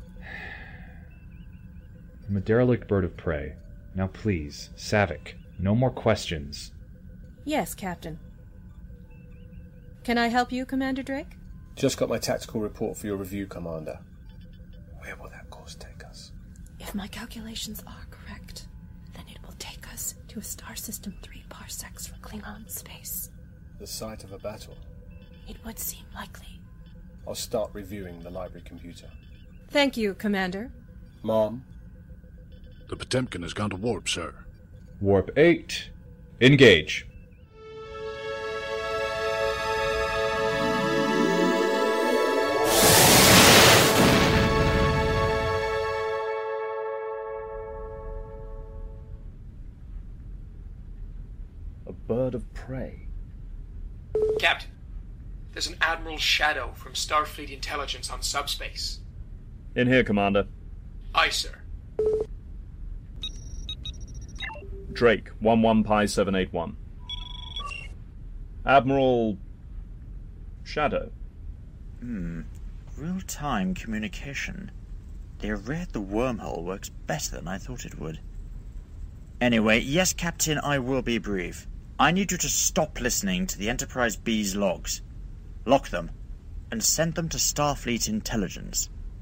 K: From a derelict bird of prey. Now please, Saavik, no more questions.
L: Yes, Captain. Can I help you, Commander Drake?
N: Just got my tactical report for your review, Commander. Where will that course take us?
L: If my calculations are correct, then it will take us to a star system three parsecs from Klingon space.
N: The site of a battle?
L: It would seem likely.
N: I'll start reviewing the library computer.
L: Thank you, Commander.
N: Mom?
M: The Potemkin has gone to warp, sir.
K: Warp eight. Engage.
C: A bird of prey.
E: Captain, there's an Admiral Shadow from Starfleet Intelligence on subspace.
C: In here, Commander.
E: Aye, sir.
C: Drake, one one Pi seven eight one. Admiral... Shadow.
A: Hmm. Real-time communication. They read the wormhole works better than I thought it would. Anyway, yes, Captain, I will be brief. I need you to stop listening to the Enterprise B's logs. Lock them, and send them to Starfleet Intelligence.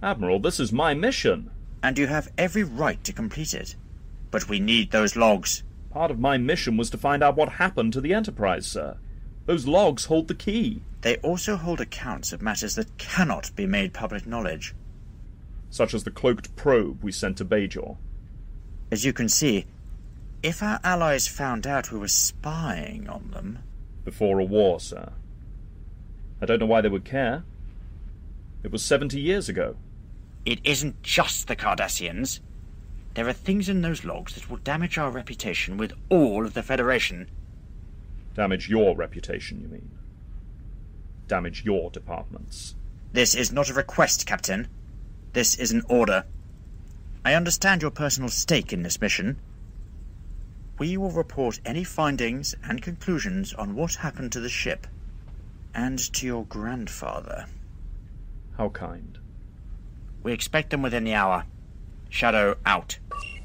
C: Admiral, this is my mission.
A: And you have every right to complete it. But we need those logs.
C: Part of my mission was to find out what happened to the Enterprise, sir. Those logs hold the key.
A: They also hold accounts of matters that cannot be made public knowledge.
C: Such as the cloaked probe we sent to Bajor.
A: As you can see, if our allies found out we were spying on them...
C: Before a war, sir. I don't know why they would care. It was seventy years ago.
A: It isn't just the Cardassians. There are things in those logs that will damage our reputation with all of the Federation.
C: Damage your reputation, you mean? Damage your departments.
A: This is not a request, Captain. This is an order. I understand your personal stake in this mission. We will report any findings and conclusions on what happened to the ship. And to your grandfather.
C: How kind.
A: We expect them within the hour. Shadow out.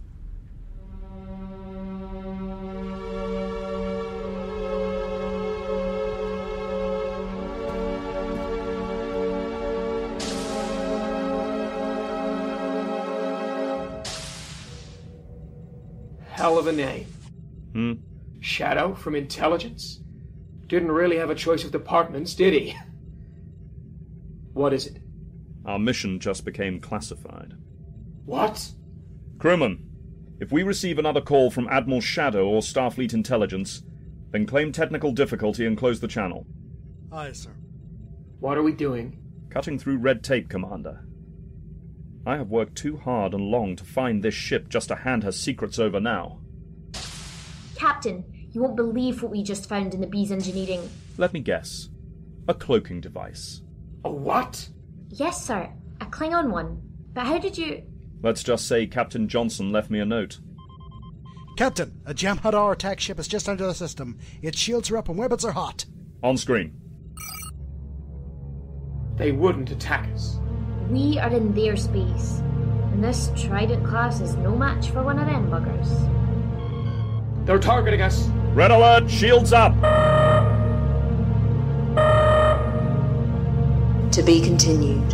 E: Hell of a name.
C: Hmm?
E: Shadow from Intelligence? Didn't really have a choice of departments, did he? What is it?
C: Our mission just became classified.
E: What?
C: Crewman, if we receive another call from Admiral Shadow or Starfleet Intelligence, then claim technical difficulty and close the channel.
H: Aye, sir.
E: What are we doing?
C: Cutting through red tape, Commander. I have worked too hard and long to find this ship just to hand her secrets over now.
D: Captain, you won't believe what we just found in the Bee's engineering.
C: Let me guess. A cloaking device.
E: A what?
D: Yes, sir. A Klingon one. But how did you...
C: Let's just say Captain Johnson left me a note.
H: Captain, a Jem'Hadar attack ship is just under the system. Its shields are up and weapons are hot.
C: On screen.
E: They wouldn't attack us.
D: We are in their space. And this Trident class is no match for one of them buggers.
E: They're targeting us.
C: Red alert! Shields up!
B: To be continued.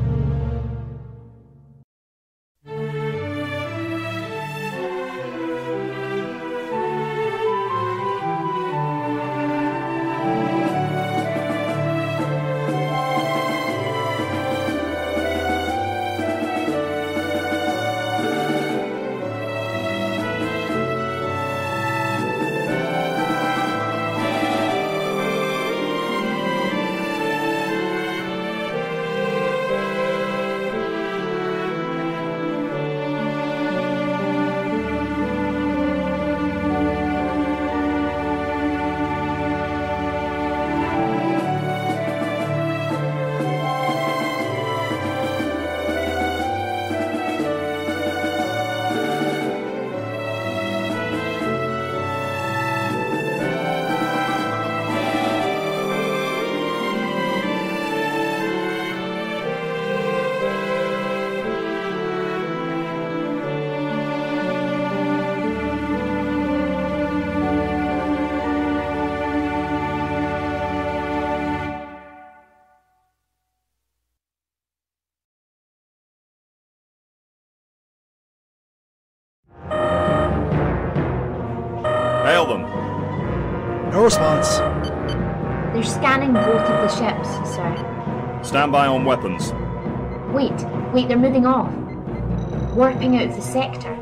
C: Hail them.
H: No response.
D: They're scanning both of the ships, sir.
C: Stand by on weapons.
D: Wait, wait, they're moving off. Warping out of the sector.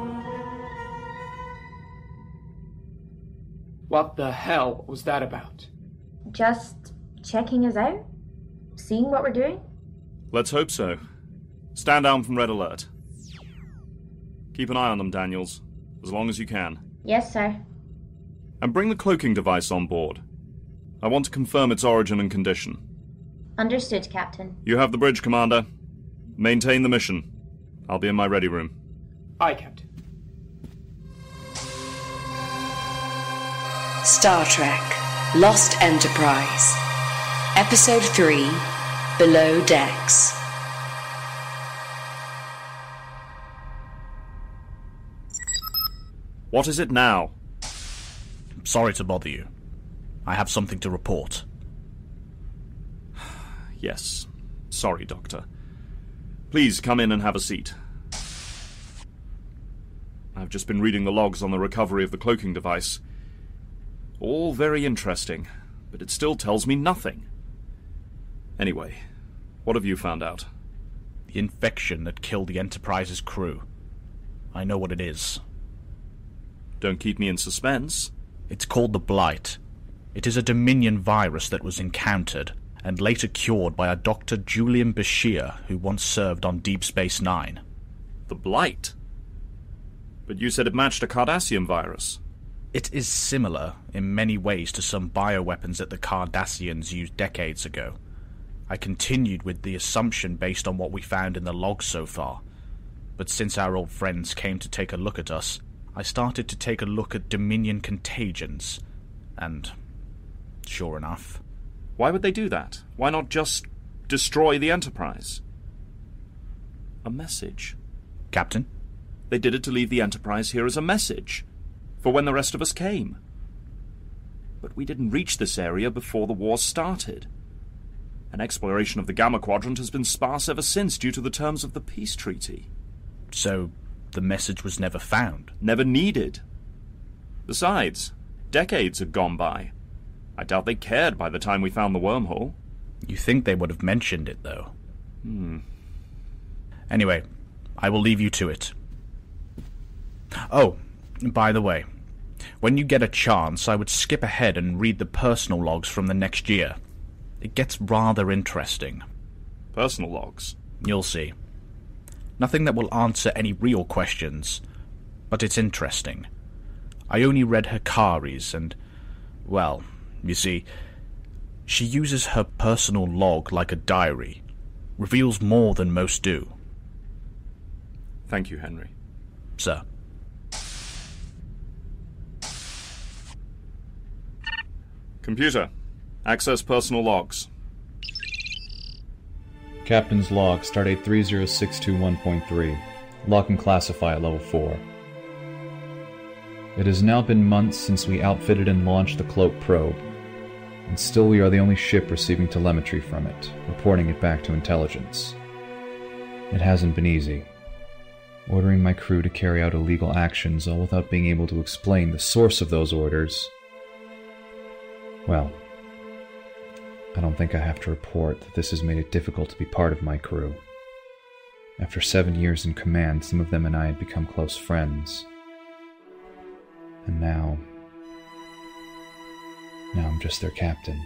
E: What the hell was that about?
D: Just checking us out? Seeing what we're doing?
C: Let's hope so. Stand down from red alert. Keep an eye on them, Daniels, as long as you can.
D: Yes, sir.
C: And bring the cloaking device on board. I want to confirm its origin and condition.
D: Understood, Captain.
C: You have the bridge, Commander. Maintain the mission. I'll be in my ready room.
E: Aye, Captain.
B: Star Trek Lost Enterprise Episode three Below Decks.
C: What is it now?
I: Sorry to bother you. I have something to report.
C: Yes. Sorry, Doctor. Please come in and have a seat. I've just been reading the logs on the recovery of the cloaking device. All very interesting, but it still tells me nothing. Anyway, what have you found out?
I: The infection that killed the Enterprise's crew. I know what it is.
C: Don't keep me in suspense.
I: It's called the Blight. It is a Dominion virus that was encountered and later cured by a Doctor Julian Bashir who once served on Deep Space Nine.
C: The Blight? But you said it matched a Cardassian virus.
I: It is similar in many ways to some bioweapons that the Cardassians used decades ago. I continued with the assumption based on what we found in the logs so far. But since our old friends came to take a look at us, I started to take a look at Dominion contagions. And sure enough...
C: Why would they do that? Why not just destroy the Enterprise? A message.
I: Captain?
C: They did it to leave the Enterprise here as a message, for when the rest of us came. But we didn't reach this area before the war started. An exploration of the Gamma Quadrant has been sparse ever since due to the terms of the peace treaty.
I: So, the message was never found?
C: Never needed. Besides, decades had gone by. I doubt they cared by the time we found the wormhole.
I: You think they would have mentioned it, though?
C: Hmm.
I: Anyway, I will leave you to it. Oh, by the way, when you get a chance, I would skip ahead and read the personal logs from the next year. It gets rather interesting.
C: Personal logs?
I: You'll see. Nothing that will answer any real questions, but it's interesting. I only read Hikari's and, well, you see, she uses her personal log like a diary. Reveals more than most do.
C: Thank you, Henry.
I: Sir.
C: Computer, access personal logs.
K: Captain's log, stardate three zero six two one point three. Lock and classify at level four. It has now been months since we outfitted and launched the Cloak probe, and still we are the only ship receiving telemetry from it, reporting it back to intelligence. It hasn't been easy. Ordering my crew to carry out illegal actions, all without being able to explain the source of those orders. Well, I don't think I have to report that this has made it difficult to be part of my crew. After seven years in command, some of them and I had become close friends. And now... Now I'm just their captain.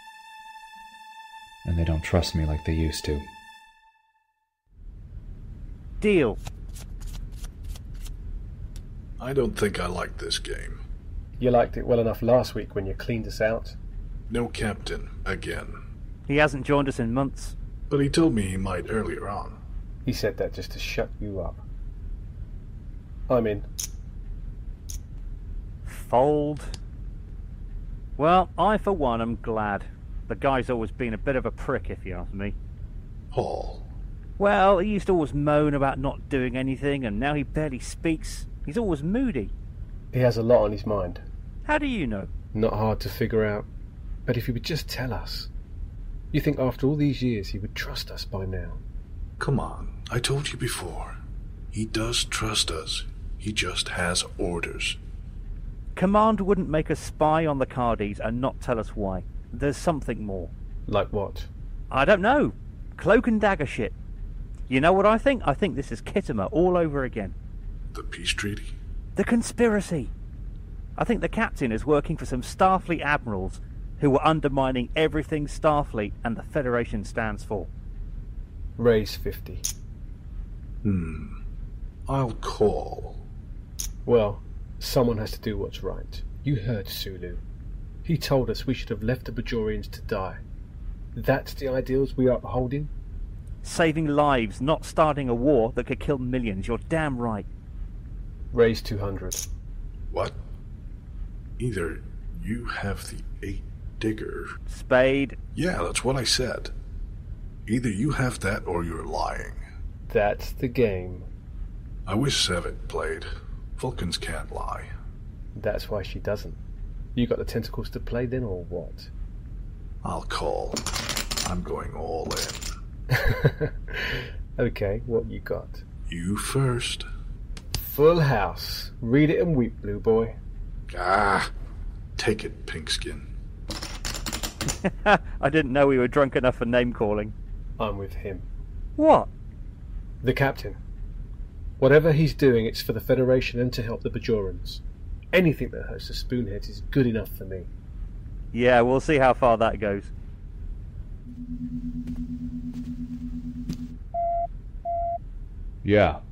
K: And they don't trust me like they used to.
R: Deal.
M: I don't think I like this game.
N: You liked it well enough last week when you cleaned us out.
M: No captain, again.
R: He hasn't joined us in months.
M: But he told me he might earlier on.
N: He said that just to shut you up. I'm in.
R: Fold. Well, I for one am glad. The guy's always been a bit of a prick, if you ask me.
M: Paul.
R: Well, he used to always moan about not doing anything, and now he barely speaks. He's always moody.
N: He has a lot on his mind.
R: How do you know?
N: Not hard to figure out. But if he would just tell us. You think after all these years he would trust us by now?
M: Come on, I told you before. He does trust us. He just has orders.
R: Command wouldn't make a spy on the Cardies and not tell us why. There's something more.
N: Like what?
R: I don't know. Cloak and dagger shit. You know what I think? I think this is Khitomer all over again.
M: The peace treaty?
R: The conspiracy. I think the captain is working for some Starfleet admirals who are undermining everything Starfleet and the Federation stands for.
N: Raise fifty.
M: Hmm. I'll call.
N: Well, someone has to do what's right. You heard Sulu. He told us we should have left the Bajorians to die. That's the ideals we are upholding?
R: Saving lives, not starting a war that could kill millions. You're damn right.
N: Raise two hundred.
M: What? Either you have the eight digger...
R: Spade.
M: Yeah, that's what I said. Either you have that or you're lying.
N: That's the game.
M: I wish Seven played. Vulcans can't lie.
N: That's why she doesn't. You got the tentacles to play then, or what?
M: I'll call. I'm going all in.
N: Okay, what you got?
M: You first.
N: Full house. Read it and weep, blue boy.
M: Ah, take it, Pinkskin.
R: I didn't know we were drunk enough for name-calling.
N: I'm with him.
R: What?
N: The captain. Whatever he's doing, it's for the Federation and to help the Bajorans. Anything that hurts the Spoonheads is good enough for me.
R: Yeah, we'll see how far that goes.
K: Yeah.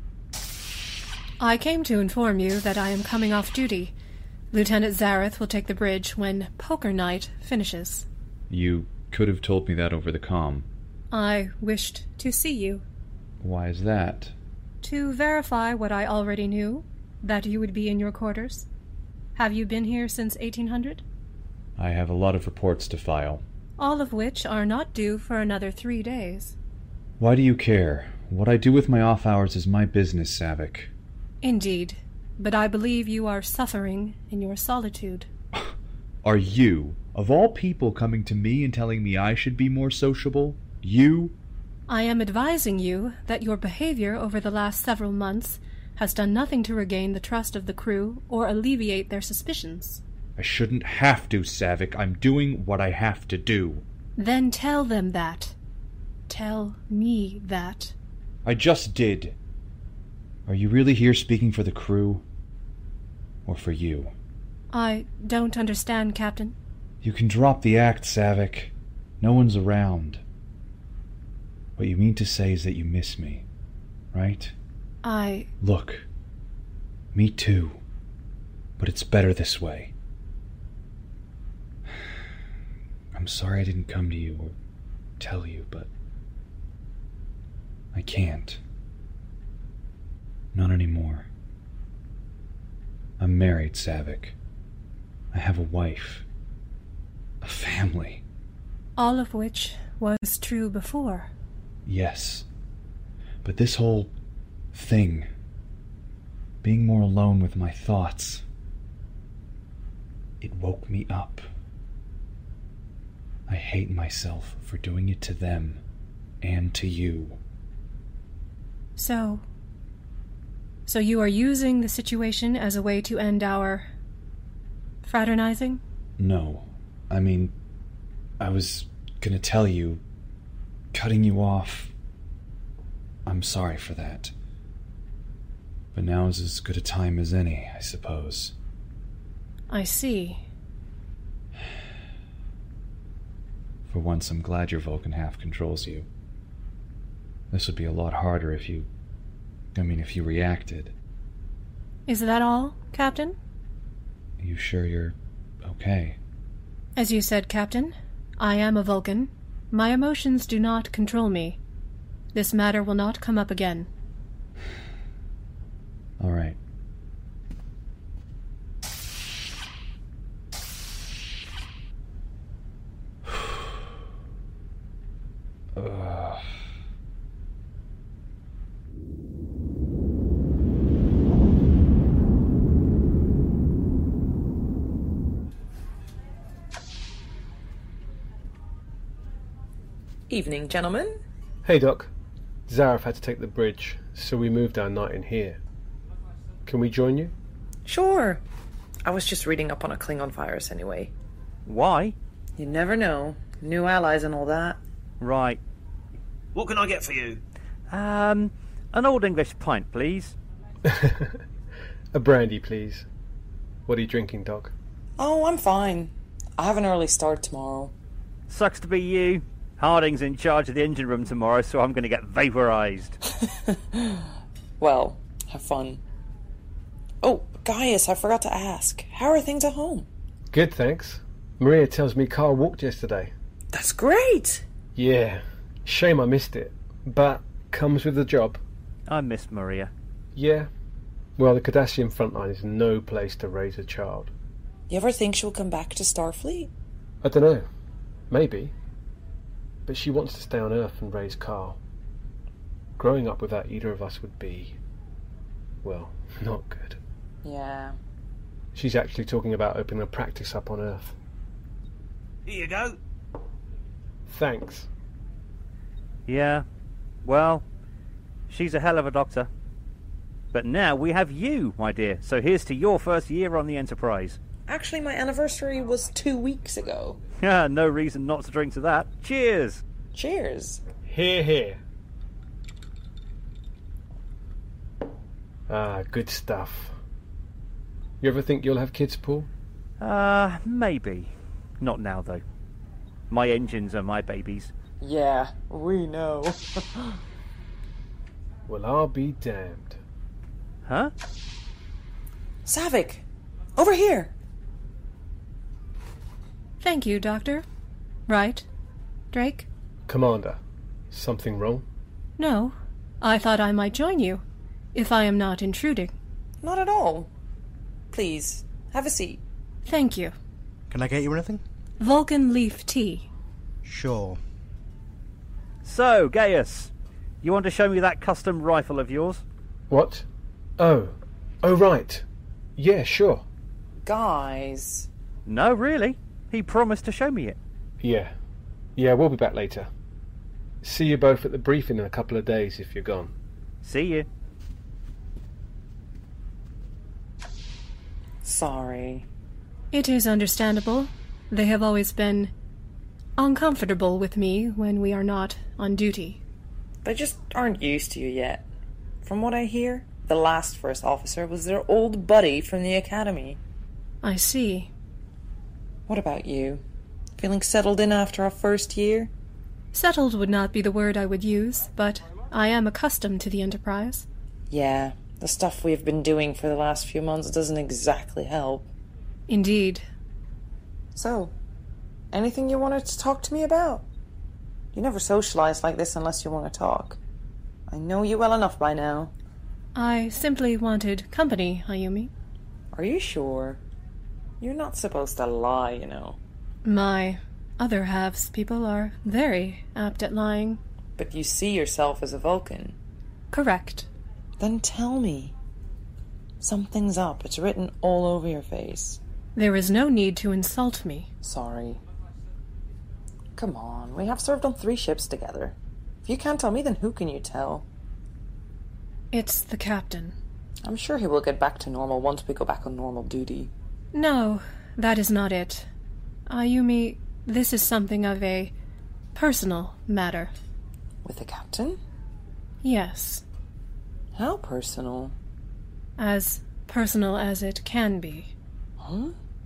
L: I came to inform you that I am coming off duty. Lieutenant Zareth will take the bridge when Poker Night finishes.
K: You could have told me that over the comm.
L: I wished to see you.
K: Why is that?
L: To verify what I already knew, that you would be in your quarters. Have you been here since eighteen hundred?
K: I have a lot of reports to file.
L: All of which are not due for another three days.
K: Why do you care? What I do with my off hours is my business, Savick.
L: Indeed, but I believe you are suffering in your solitude.
K: Are you, of all people, coming to me and telling me I should be more sociable? You?
L: I am advising you that your behavior over the last several months has done nothing to regain the trust of the crew or alleviate their suspicions.
K: I shouldn't have to, Savick. I'm doing what I have to do.
L: Then tell them that. Tell me that.
K: I just did. Are you really here speaking for the crew? Or for you?
L: I don't understand, Captain.
K: You can drop the act, Savick. No one's around. What you mean to say is that you miss me, right?
L: I...
K: Look. Me too. But it's better this way. I'm sorry I didn't come to you or tell you, but... I can't. Not anymore. I'm married, Savick. I have a wife. A family.
L: All of which was true before.
K: Yes. But this whole thing, being more alone with my thoughts, it woke me up. I hate myself for doing it to them and to you.
L: So... So you are using the situation as a way to end our... fraternizing?
K: No. I mean, I was gonna tell you, cutting you off. I'm sorry for that. But now is as good a time as any, I suppose.
L: I see.
K: For once, I'm glad your Vulcan half controls you. This would be a lot harder if you... I mean, if you reacted.
L: Is that all, Captain?
K: Are you sure you're okay?
L: As you said, Captain, I am a Vulcan. My emotions do not control me. This matter will not come up again.
K: All right. uh.
U: Evening, gentlemen.
N: Hey, Doc. Zareth had to take the bridge, so we moved our night in here. Can we join you?
U: Sure. I was just reading up on a Klingon virus anyway.
R: Why?
U: You never know. New allies and all that.
R: Right.
F: What can I get for you?
R: Um, an Old English pint, please.
N: A brandy, please. What are you drinking, Doc?
U: Oh, I'm fine. I have an early start tomorrow.
R: Sucks to be you. Harding's in charge of the engine room tomorrow, so I'm going to get vaporized.
U: Well, have fun. Oh, Gaius, I forgot to ask. How are things at home?
N: Good, thanks. Maria tells me Carl walked yesterday.
U: That's great!
N: Yeah. Shame I missed it. But comes with the job.
R: I miss Maria.
N: Yeah. Well, the Cardassian frontline is no place to raise a child.
U: You ever think she'll come back to Starfleet?
N: I don't know. Maybe. But she wants to stay on Earth and raise Carl. Growing up without either of us would be... well, not good.
U: Yeah.
N: She's actually talking about opening a practice up on Earth.
F: Here you go.
N: Thanks.
R: Yeah, Well, she's a hell of a doctor. But now we have you, my dear, so here's to your first year on the Enterprise.
U: Actually, my anniversary was two weeks ago.
R: Yeah, no reason not to drink to that. Cheers!
U: Cheers!
N: Hear, hear. Ah, good stuff. You ever think you'll have kids, Paul?
R: Uh, maybe. Not now, though. My engines are my babies.
U: Yeah, we know.
N: Well, I'll be damned.
R: Huh?
U: Saavik! Over here!
L: Thank you, Doctor. Right. Drake?
N: Commander, something wrong?
L: No. I thought I might join you, if I am not intruding.
U: Not at all. Please, have a seat.
L: Thank you.
H: Can I get you anything?
L: Vulcan leaf tea.
H: Sure.
R: So, Gaius, you want to show me that custom rifle of yours?
N: What? Oh. Oh, right. Yeah, sure.
U: Guys.
R: No, really. He promised to show me it.
N: Yeah. Yeah, we'll be back later. See you both at the briefing in a couple of days if you're gone.
R: See you.
U: Sorry.
L: It is understandable. They have always been uncomfortable with me when we are not on duty.
U: They just aren't used to you yet. From what I hear, the last first officer was their old buddy from the academy.
L: I see.
U: What about you? Feeling settled in after our first year?
L: Settled would not be the word I would use, but I am accustomed to the Enterprise.
U: Yeah, the stuff we've been doing for the last few months doesn't exactly help.
L: Indeed.
U: So, anything you wanted to talk to me about? You never socialize like this unless you want to talk. I know you well enough by now.
L: I simply wanted company, Ayumi.
U: Are you sure? You're not supposed to lie, you know.
L: My other halves people are very apt at lying.
U: But you see yourself as a Vulcan.
L: Correct.
U: Then tell me. Something's up. It's written all over your face.
L: There is no need to insult me.
U: Sorry. Come on, we have served on three ships together. If you can't tell me, then who can you tell?
L: It's the captain.
U: I'm sure he will get back to normal once we go back on normal duty.
L: No, that is not it. Ayumi, this is something of a personal matter.
U: With the captain?
L: Yes.
U: How personal?
L: As personal as it can be.
U: Huh?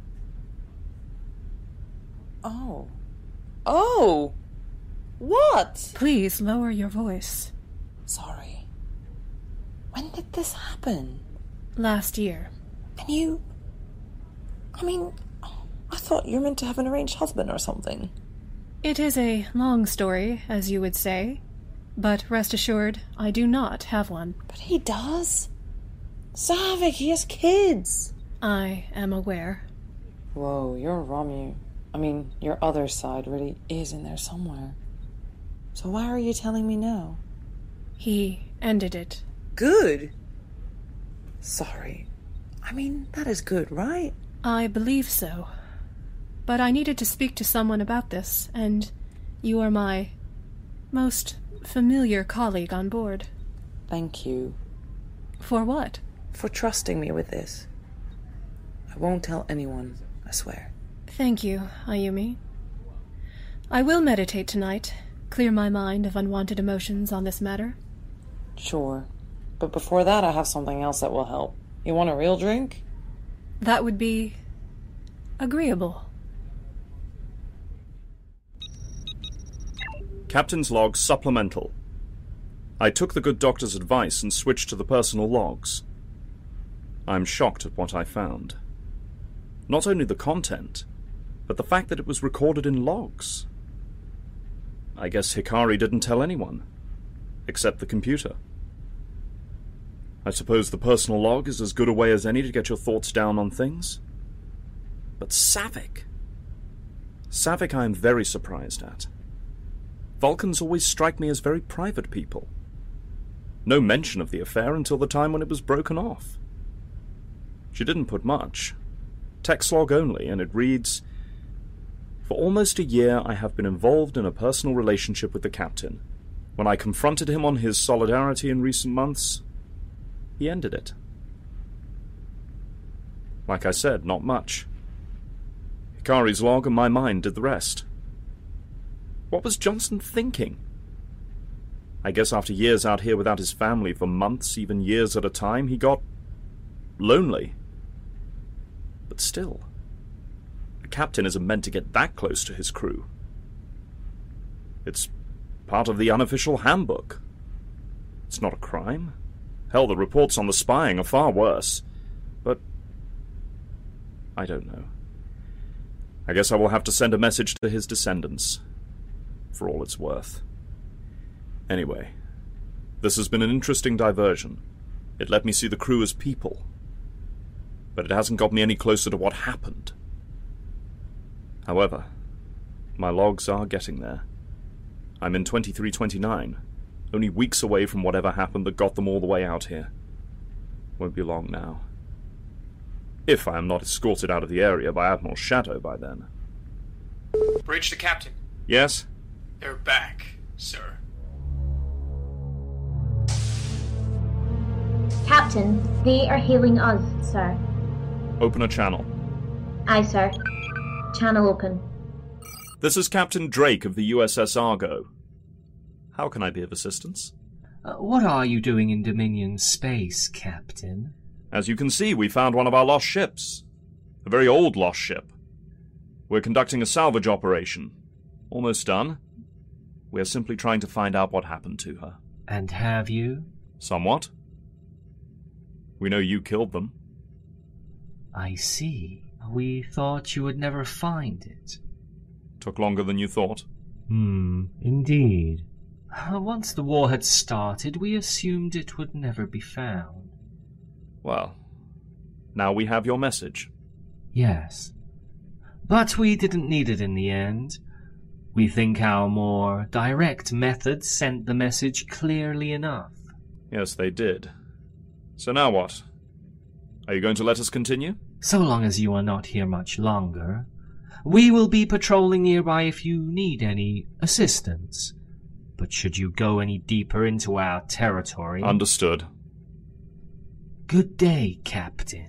U: Oh. Oh! What?
L: Please lower your voice.
U: Sorry. When did this happen?
L: Last year.
U: And you... I mean, I thought you were meant to have an arranged husband or something.
L: It is a long story, as you would say. But rest assured, I do not have one.
U: But he does. Saavik, he has kids.
L: I am aware.
U: Whoa, your Romu... I mean, your other side really is in there somewhere. So why are you telling me now?
L: He ended it.
U: Good. Sorry. I mean, that is good, right?
L: I believe so. But I needed to speak to someone about this, and you are my most familiar colleague on board.
U: Thank you.
L: For what?
U: For trusting me with this. I won't tell anyone, I swear.
L: Thank you, Ayumi. I will meditate tonight, clear my mind of unwanted emotions on this matter.
U: Sure. But before that, I have something else that will help. You want a real drink?
L: That would be agreeable.
C: Captain's Log Supplemental. I took the good doctor's advice and switched to the personal logs. I'm shocked at what I found. Not only the content, but the fact that it was recorded in logs. I guess Hikari didn't tell anyone, except the computer. I suppose the personal log is as good a way as any to get your thoughts down on things. But Saavik... Saavik I am very surprised at. Vulcans always strike me as very private people. No mention of the affair until the time when it was broken off. She didn't put much. Text log only, and it reads, "For almost a year I have been involved in a personal relationship with the captain. When I confronted him on his solidarity in recent months, he ended it. Like I said, not much. Hikari's log and my mind did the rest. What was Johnson thinking? I guess after years out here without his family for months, even years at a time, he got lonely. But still, a captain isn't meant to get that close to his crew. It's part of the unofficial handbook. It's not a crime. Hell, the reports on the spying are far worse. But I don't know. I guess I will have to send a message to his descendants, for all it's worth. Anyway, this has been an interesting diversion. It let me see the crew as people. But it hasn't got me any closer to what happened. However, my logs are getting there. I'm in twenty-three twenty-nine, only weeks away from whatever happened that got them all the way out here. Won't be long now. If I am not escorted out of the area by Admiral Shadow by then.
E: Bridge to Captain.
C: Yes?
E: They're back, sir.
D: Captain, they are hailing us, sir.
C: Open a channel.
D: Aye, sir. Channel open.
C: This is Captain Drake of the U S S Argo. How can I be of assistance?
O: Uh, what are you doing in Dominion space, Captain?
C: As you can see, we found one of our lost ships. A very old lost ship. We're conducting a salvage operation. Almost done. We're simply trying to find out what happened to her.
O: And have you?
C: Somewhat. We know you killed them.
O: I see. We thought you would never find it.
C: Took longer than you thought?
O: Hmm, indeed. Once the war had started, we assumed it would never be found.
C: Well, now we have your message.
O: Yes. But we didn't need it in the end. We think our more direct methods sent the message clearly enough.
C: Yes, they did. So now what? Are you going to let us continue?
O: So long as you are not here much longer. We will be patrolling nearby if you need any assistance. But should you go any deeper into our territory...
C: Understood.
O: Good day, Captain.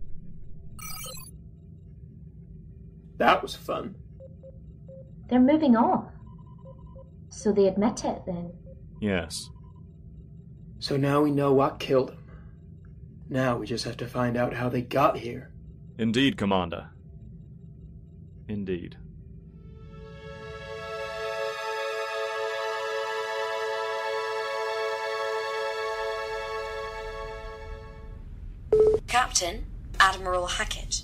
E: That was fun.
D: They're moving off. So they admit it, then?
C: Yes.
E: So now we know what killed them. Now we just have to find out how they got here.
C: Indeed, Commander. Indeed.
B: Captain, Admiral Hackett.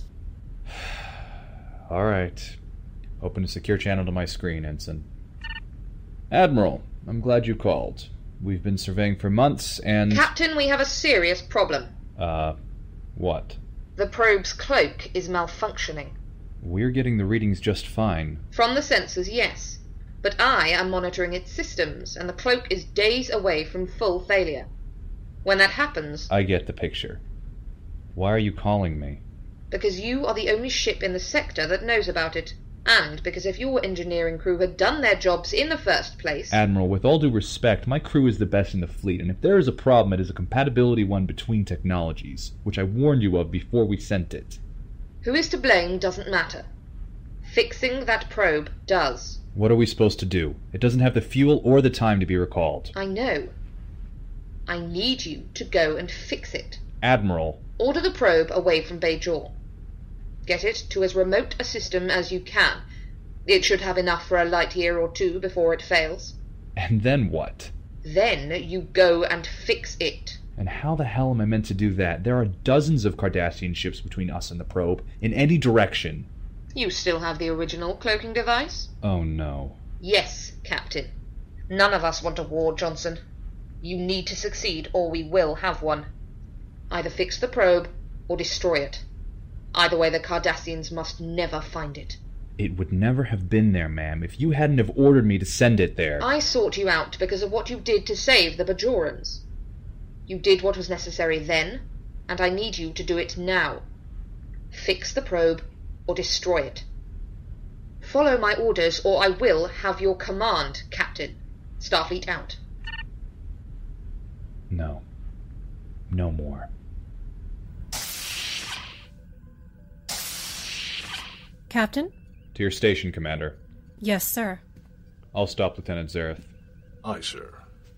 K: Alright. Open a secure channel to my screen, Ensign. Admiral, I'm glad you called. We've been surveying for months, and...
V: Captain, we have a serious problem.
K: Uh, what?
V: The probe's cloak is malfunctioning.
K: We're getting the readings just fine.
V: From the sensors, yes. But I am monitoring its systems, and the cloak is days away from full failure. When that happens...
K: I get the picture. Why are you calling me?
V: Because you are the only ship in the sector that knows about it. And because if your engineering crew had done their jobs in the first place...
K: Admiral, with all due respect, my crew is the best in the fleet, and if there is a problem, it is a compatibility one between technologies, which I warned you of before we sent it.
V: Who is to blame doesn't matter. Fixing that probe does.
K: What are we supposed to do? It doesn't have the fuel or the time to be recalled.
V: I know. I need you to go and fix it.
K: Admiral.
V: Order the probe away from Bajor. Get it to as remote a system as you can. It should have enough for a light year or two before it fails.
K: And then what?
V: Then you go and fix it.
K: And how the hell am I meant to do that? There are dozens of Cardassian ships between us and the probe, in any direction.
V: You still have the original cloaking device?
K: Oh no.
V: Yes, Captain. None of us want a war, Johnson. You need to succeed, or we will have one. Either fix the probe, or destroy it. Either way, the Cardassians must never find it.
K: It would never have been there, ma'am, if you hadn't have ordered me to send it there.
V: I sought you out because of what you did to save the Bajorans. You did what was necessary then, and I need you to do it now. Fix the probe, or destroy it. Follow my orders, or I will have your command, Captain. Starfleet out.
K: No. No more.
L: Captain?
K: To your station, Commander.
L: Yes, sir.
K: I'll stop Lieutenant Zareth.
M: Aye, sir.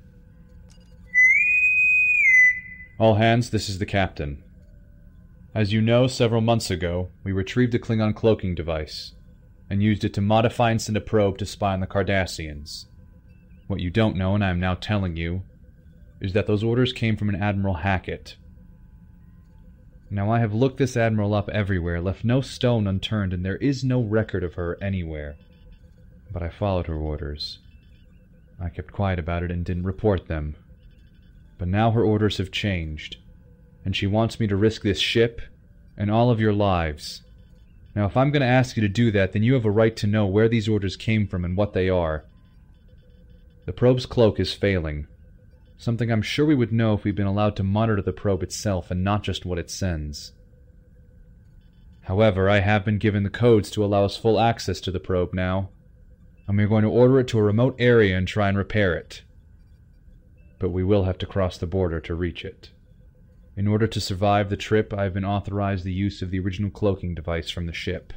K: All hands, this is the Captain. As you know, several months ago, we retrieved a Klingon cloaking device, and used it to modify and send a probe to spy on the Cardassians. What you don't know, and I am now telling you, is that those orders came from an Admiral Hackett. Now I have looked this Admiral up everywhere, left no stone unturned, and there is no record of her anywhere. But I followed her orders. I kept quiet about it and didn't report them. But now her orders have changed, and she wants me to risk this ship and all of your lives. Now if I'm going to ask you to do that, then you have a right to know where these orders came from and what they are. The probe's cloak is failing. Something I'm sure we would know if we'd been allowed to monitor the probe itself and not just what it sends. However, I have been given the codes to allow us full access to the probe now, and we're going to order it to a remote area and try and repair it. But we will have to cross the border to reach it. In order to survive the trip, I have been authorized the use of the original cloaking device from the ship.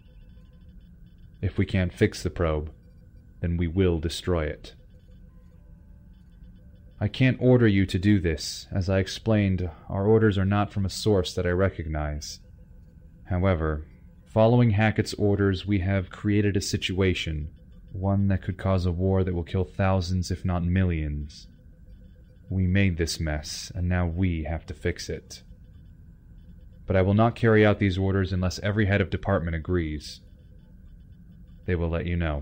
K: If we can't fix the probe, then we will destroy it. I can't order you to do this. As I explained, our orders are not from a source that I recognize. However, following Hackett's orders, we have created a situation, one that could cause a war that will kill thousands if not millions. We made this mess, and now we have to fix it. But I will not carry out these orders unless every head of department agrees. They will let you know.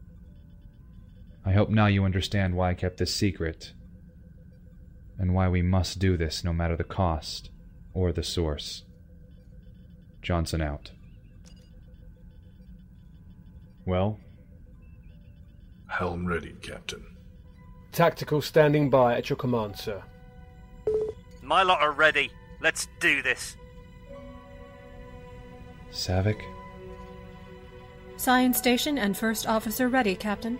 K: I hope now you understand why I kept this secret, and why we must do this no matter the cost or the source. Johnson out. Well?
M: Helm ready, Captain.
N: Tactical standing by at your command, sir.
R: My lot are ready. Let's do this.
K: Saavik?
L: Science station and first officer ready, Captain.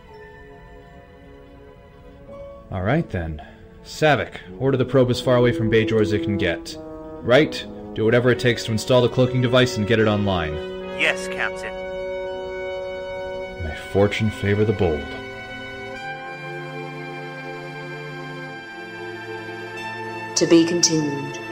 K: All right, then. Saavik, order the probe as far away from Bajor as it can get. Right? Do whatever it takes to install the cloaking device and get it online.
R: Yes, Captain.
K: May fortune favor the bold.
B: To be continued.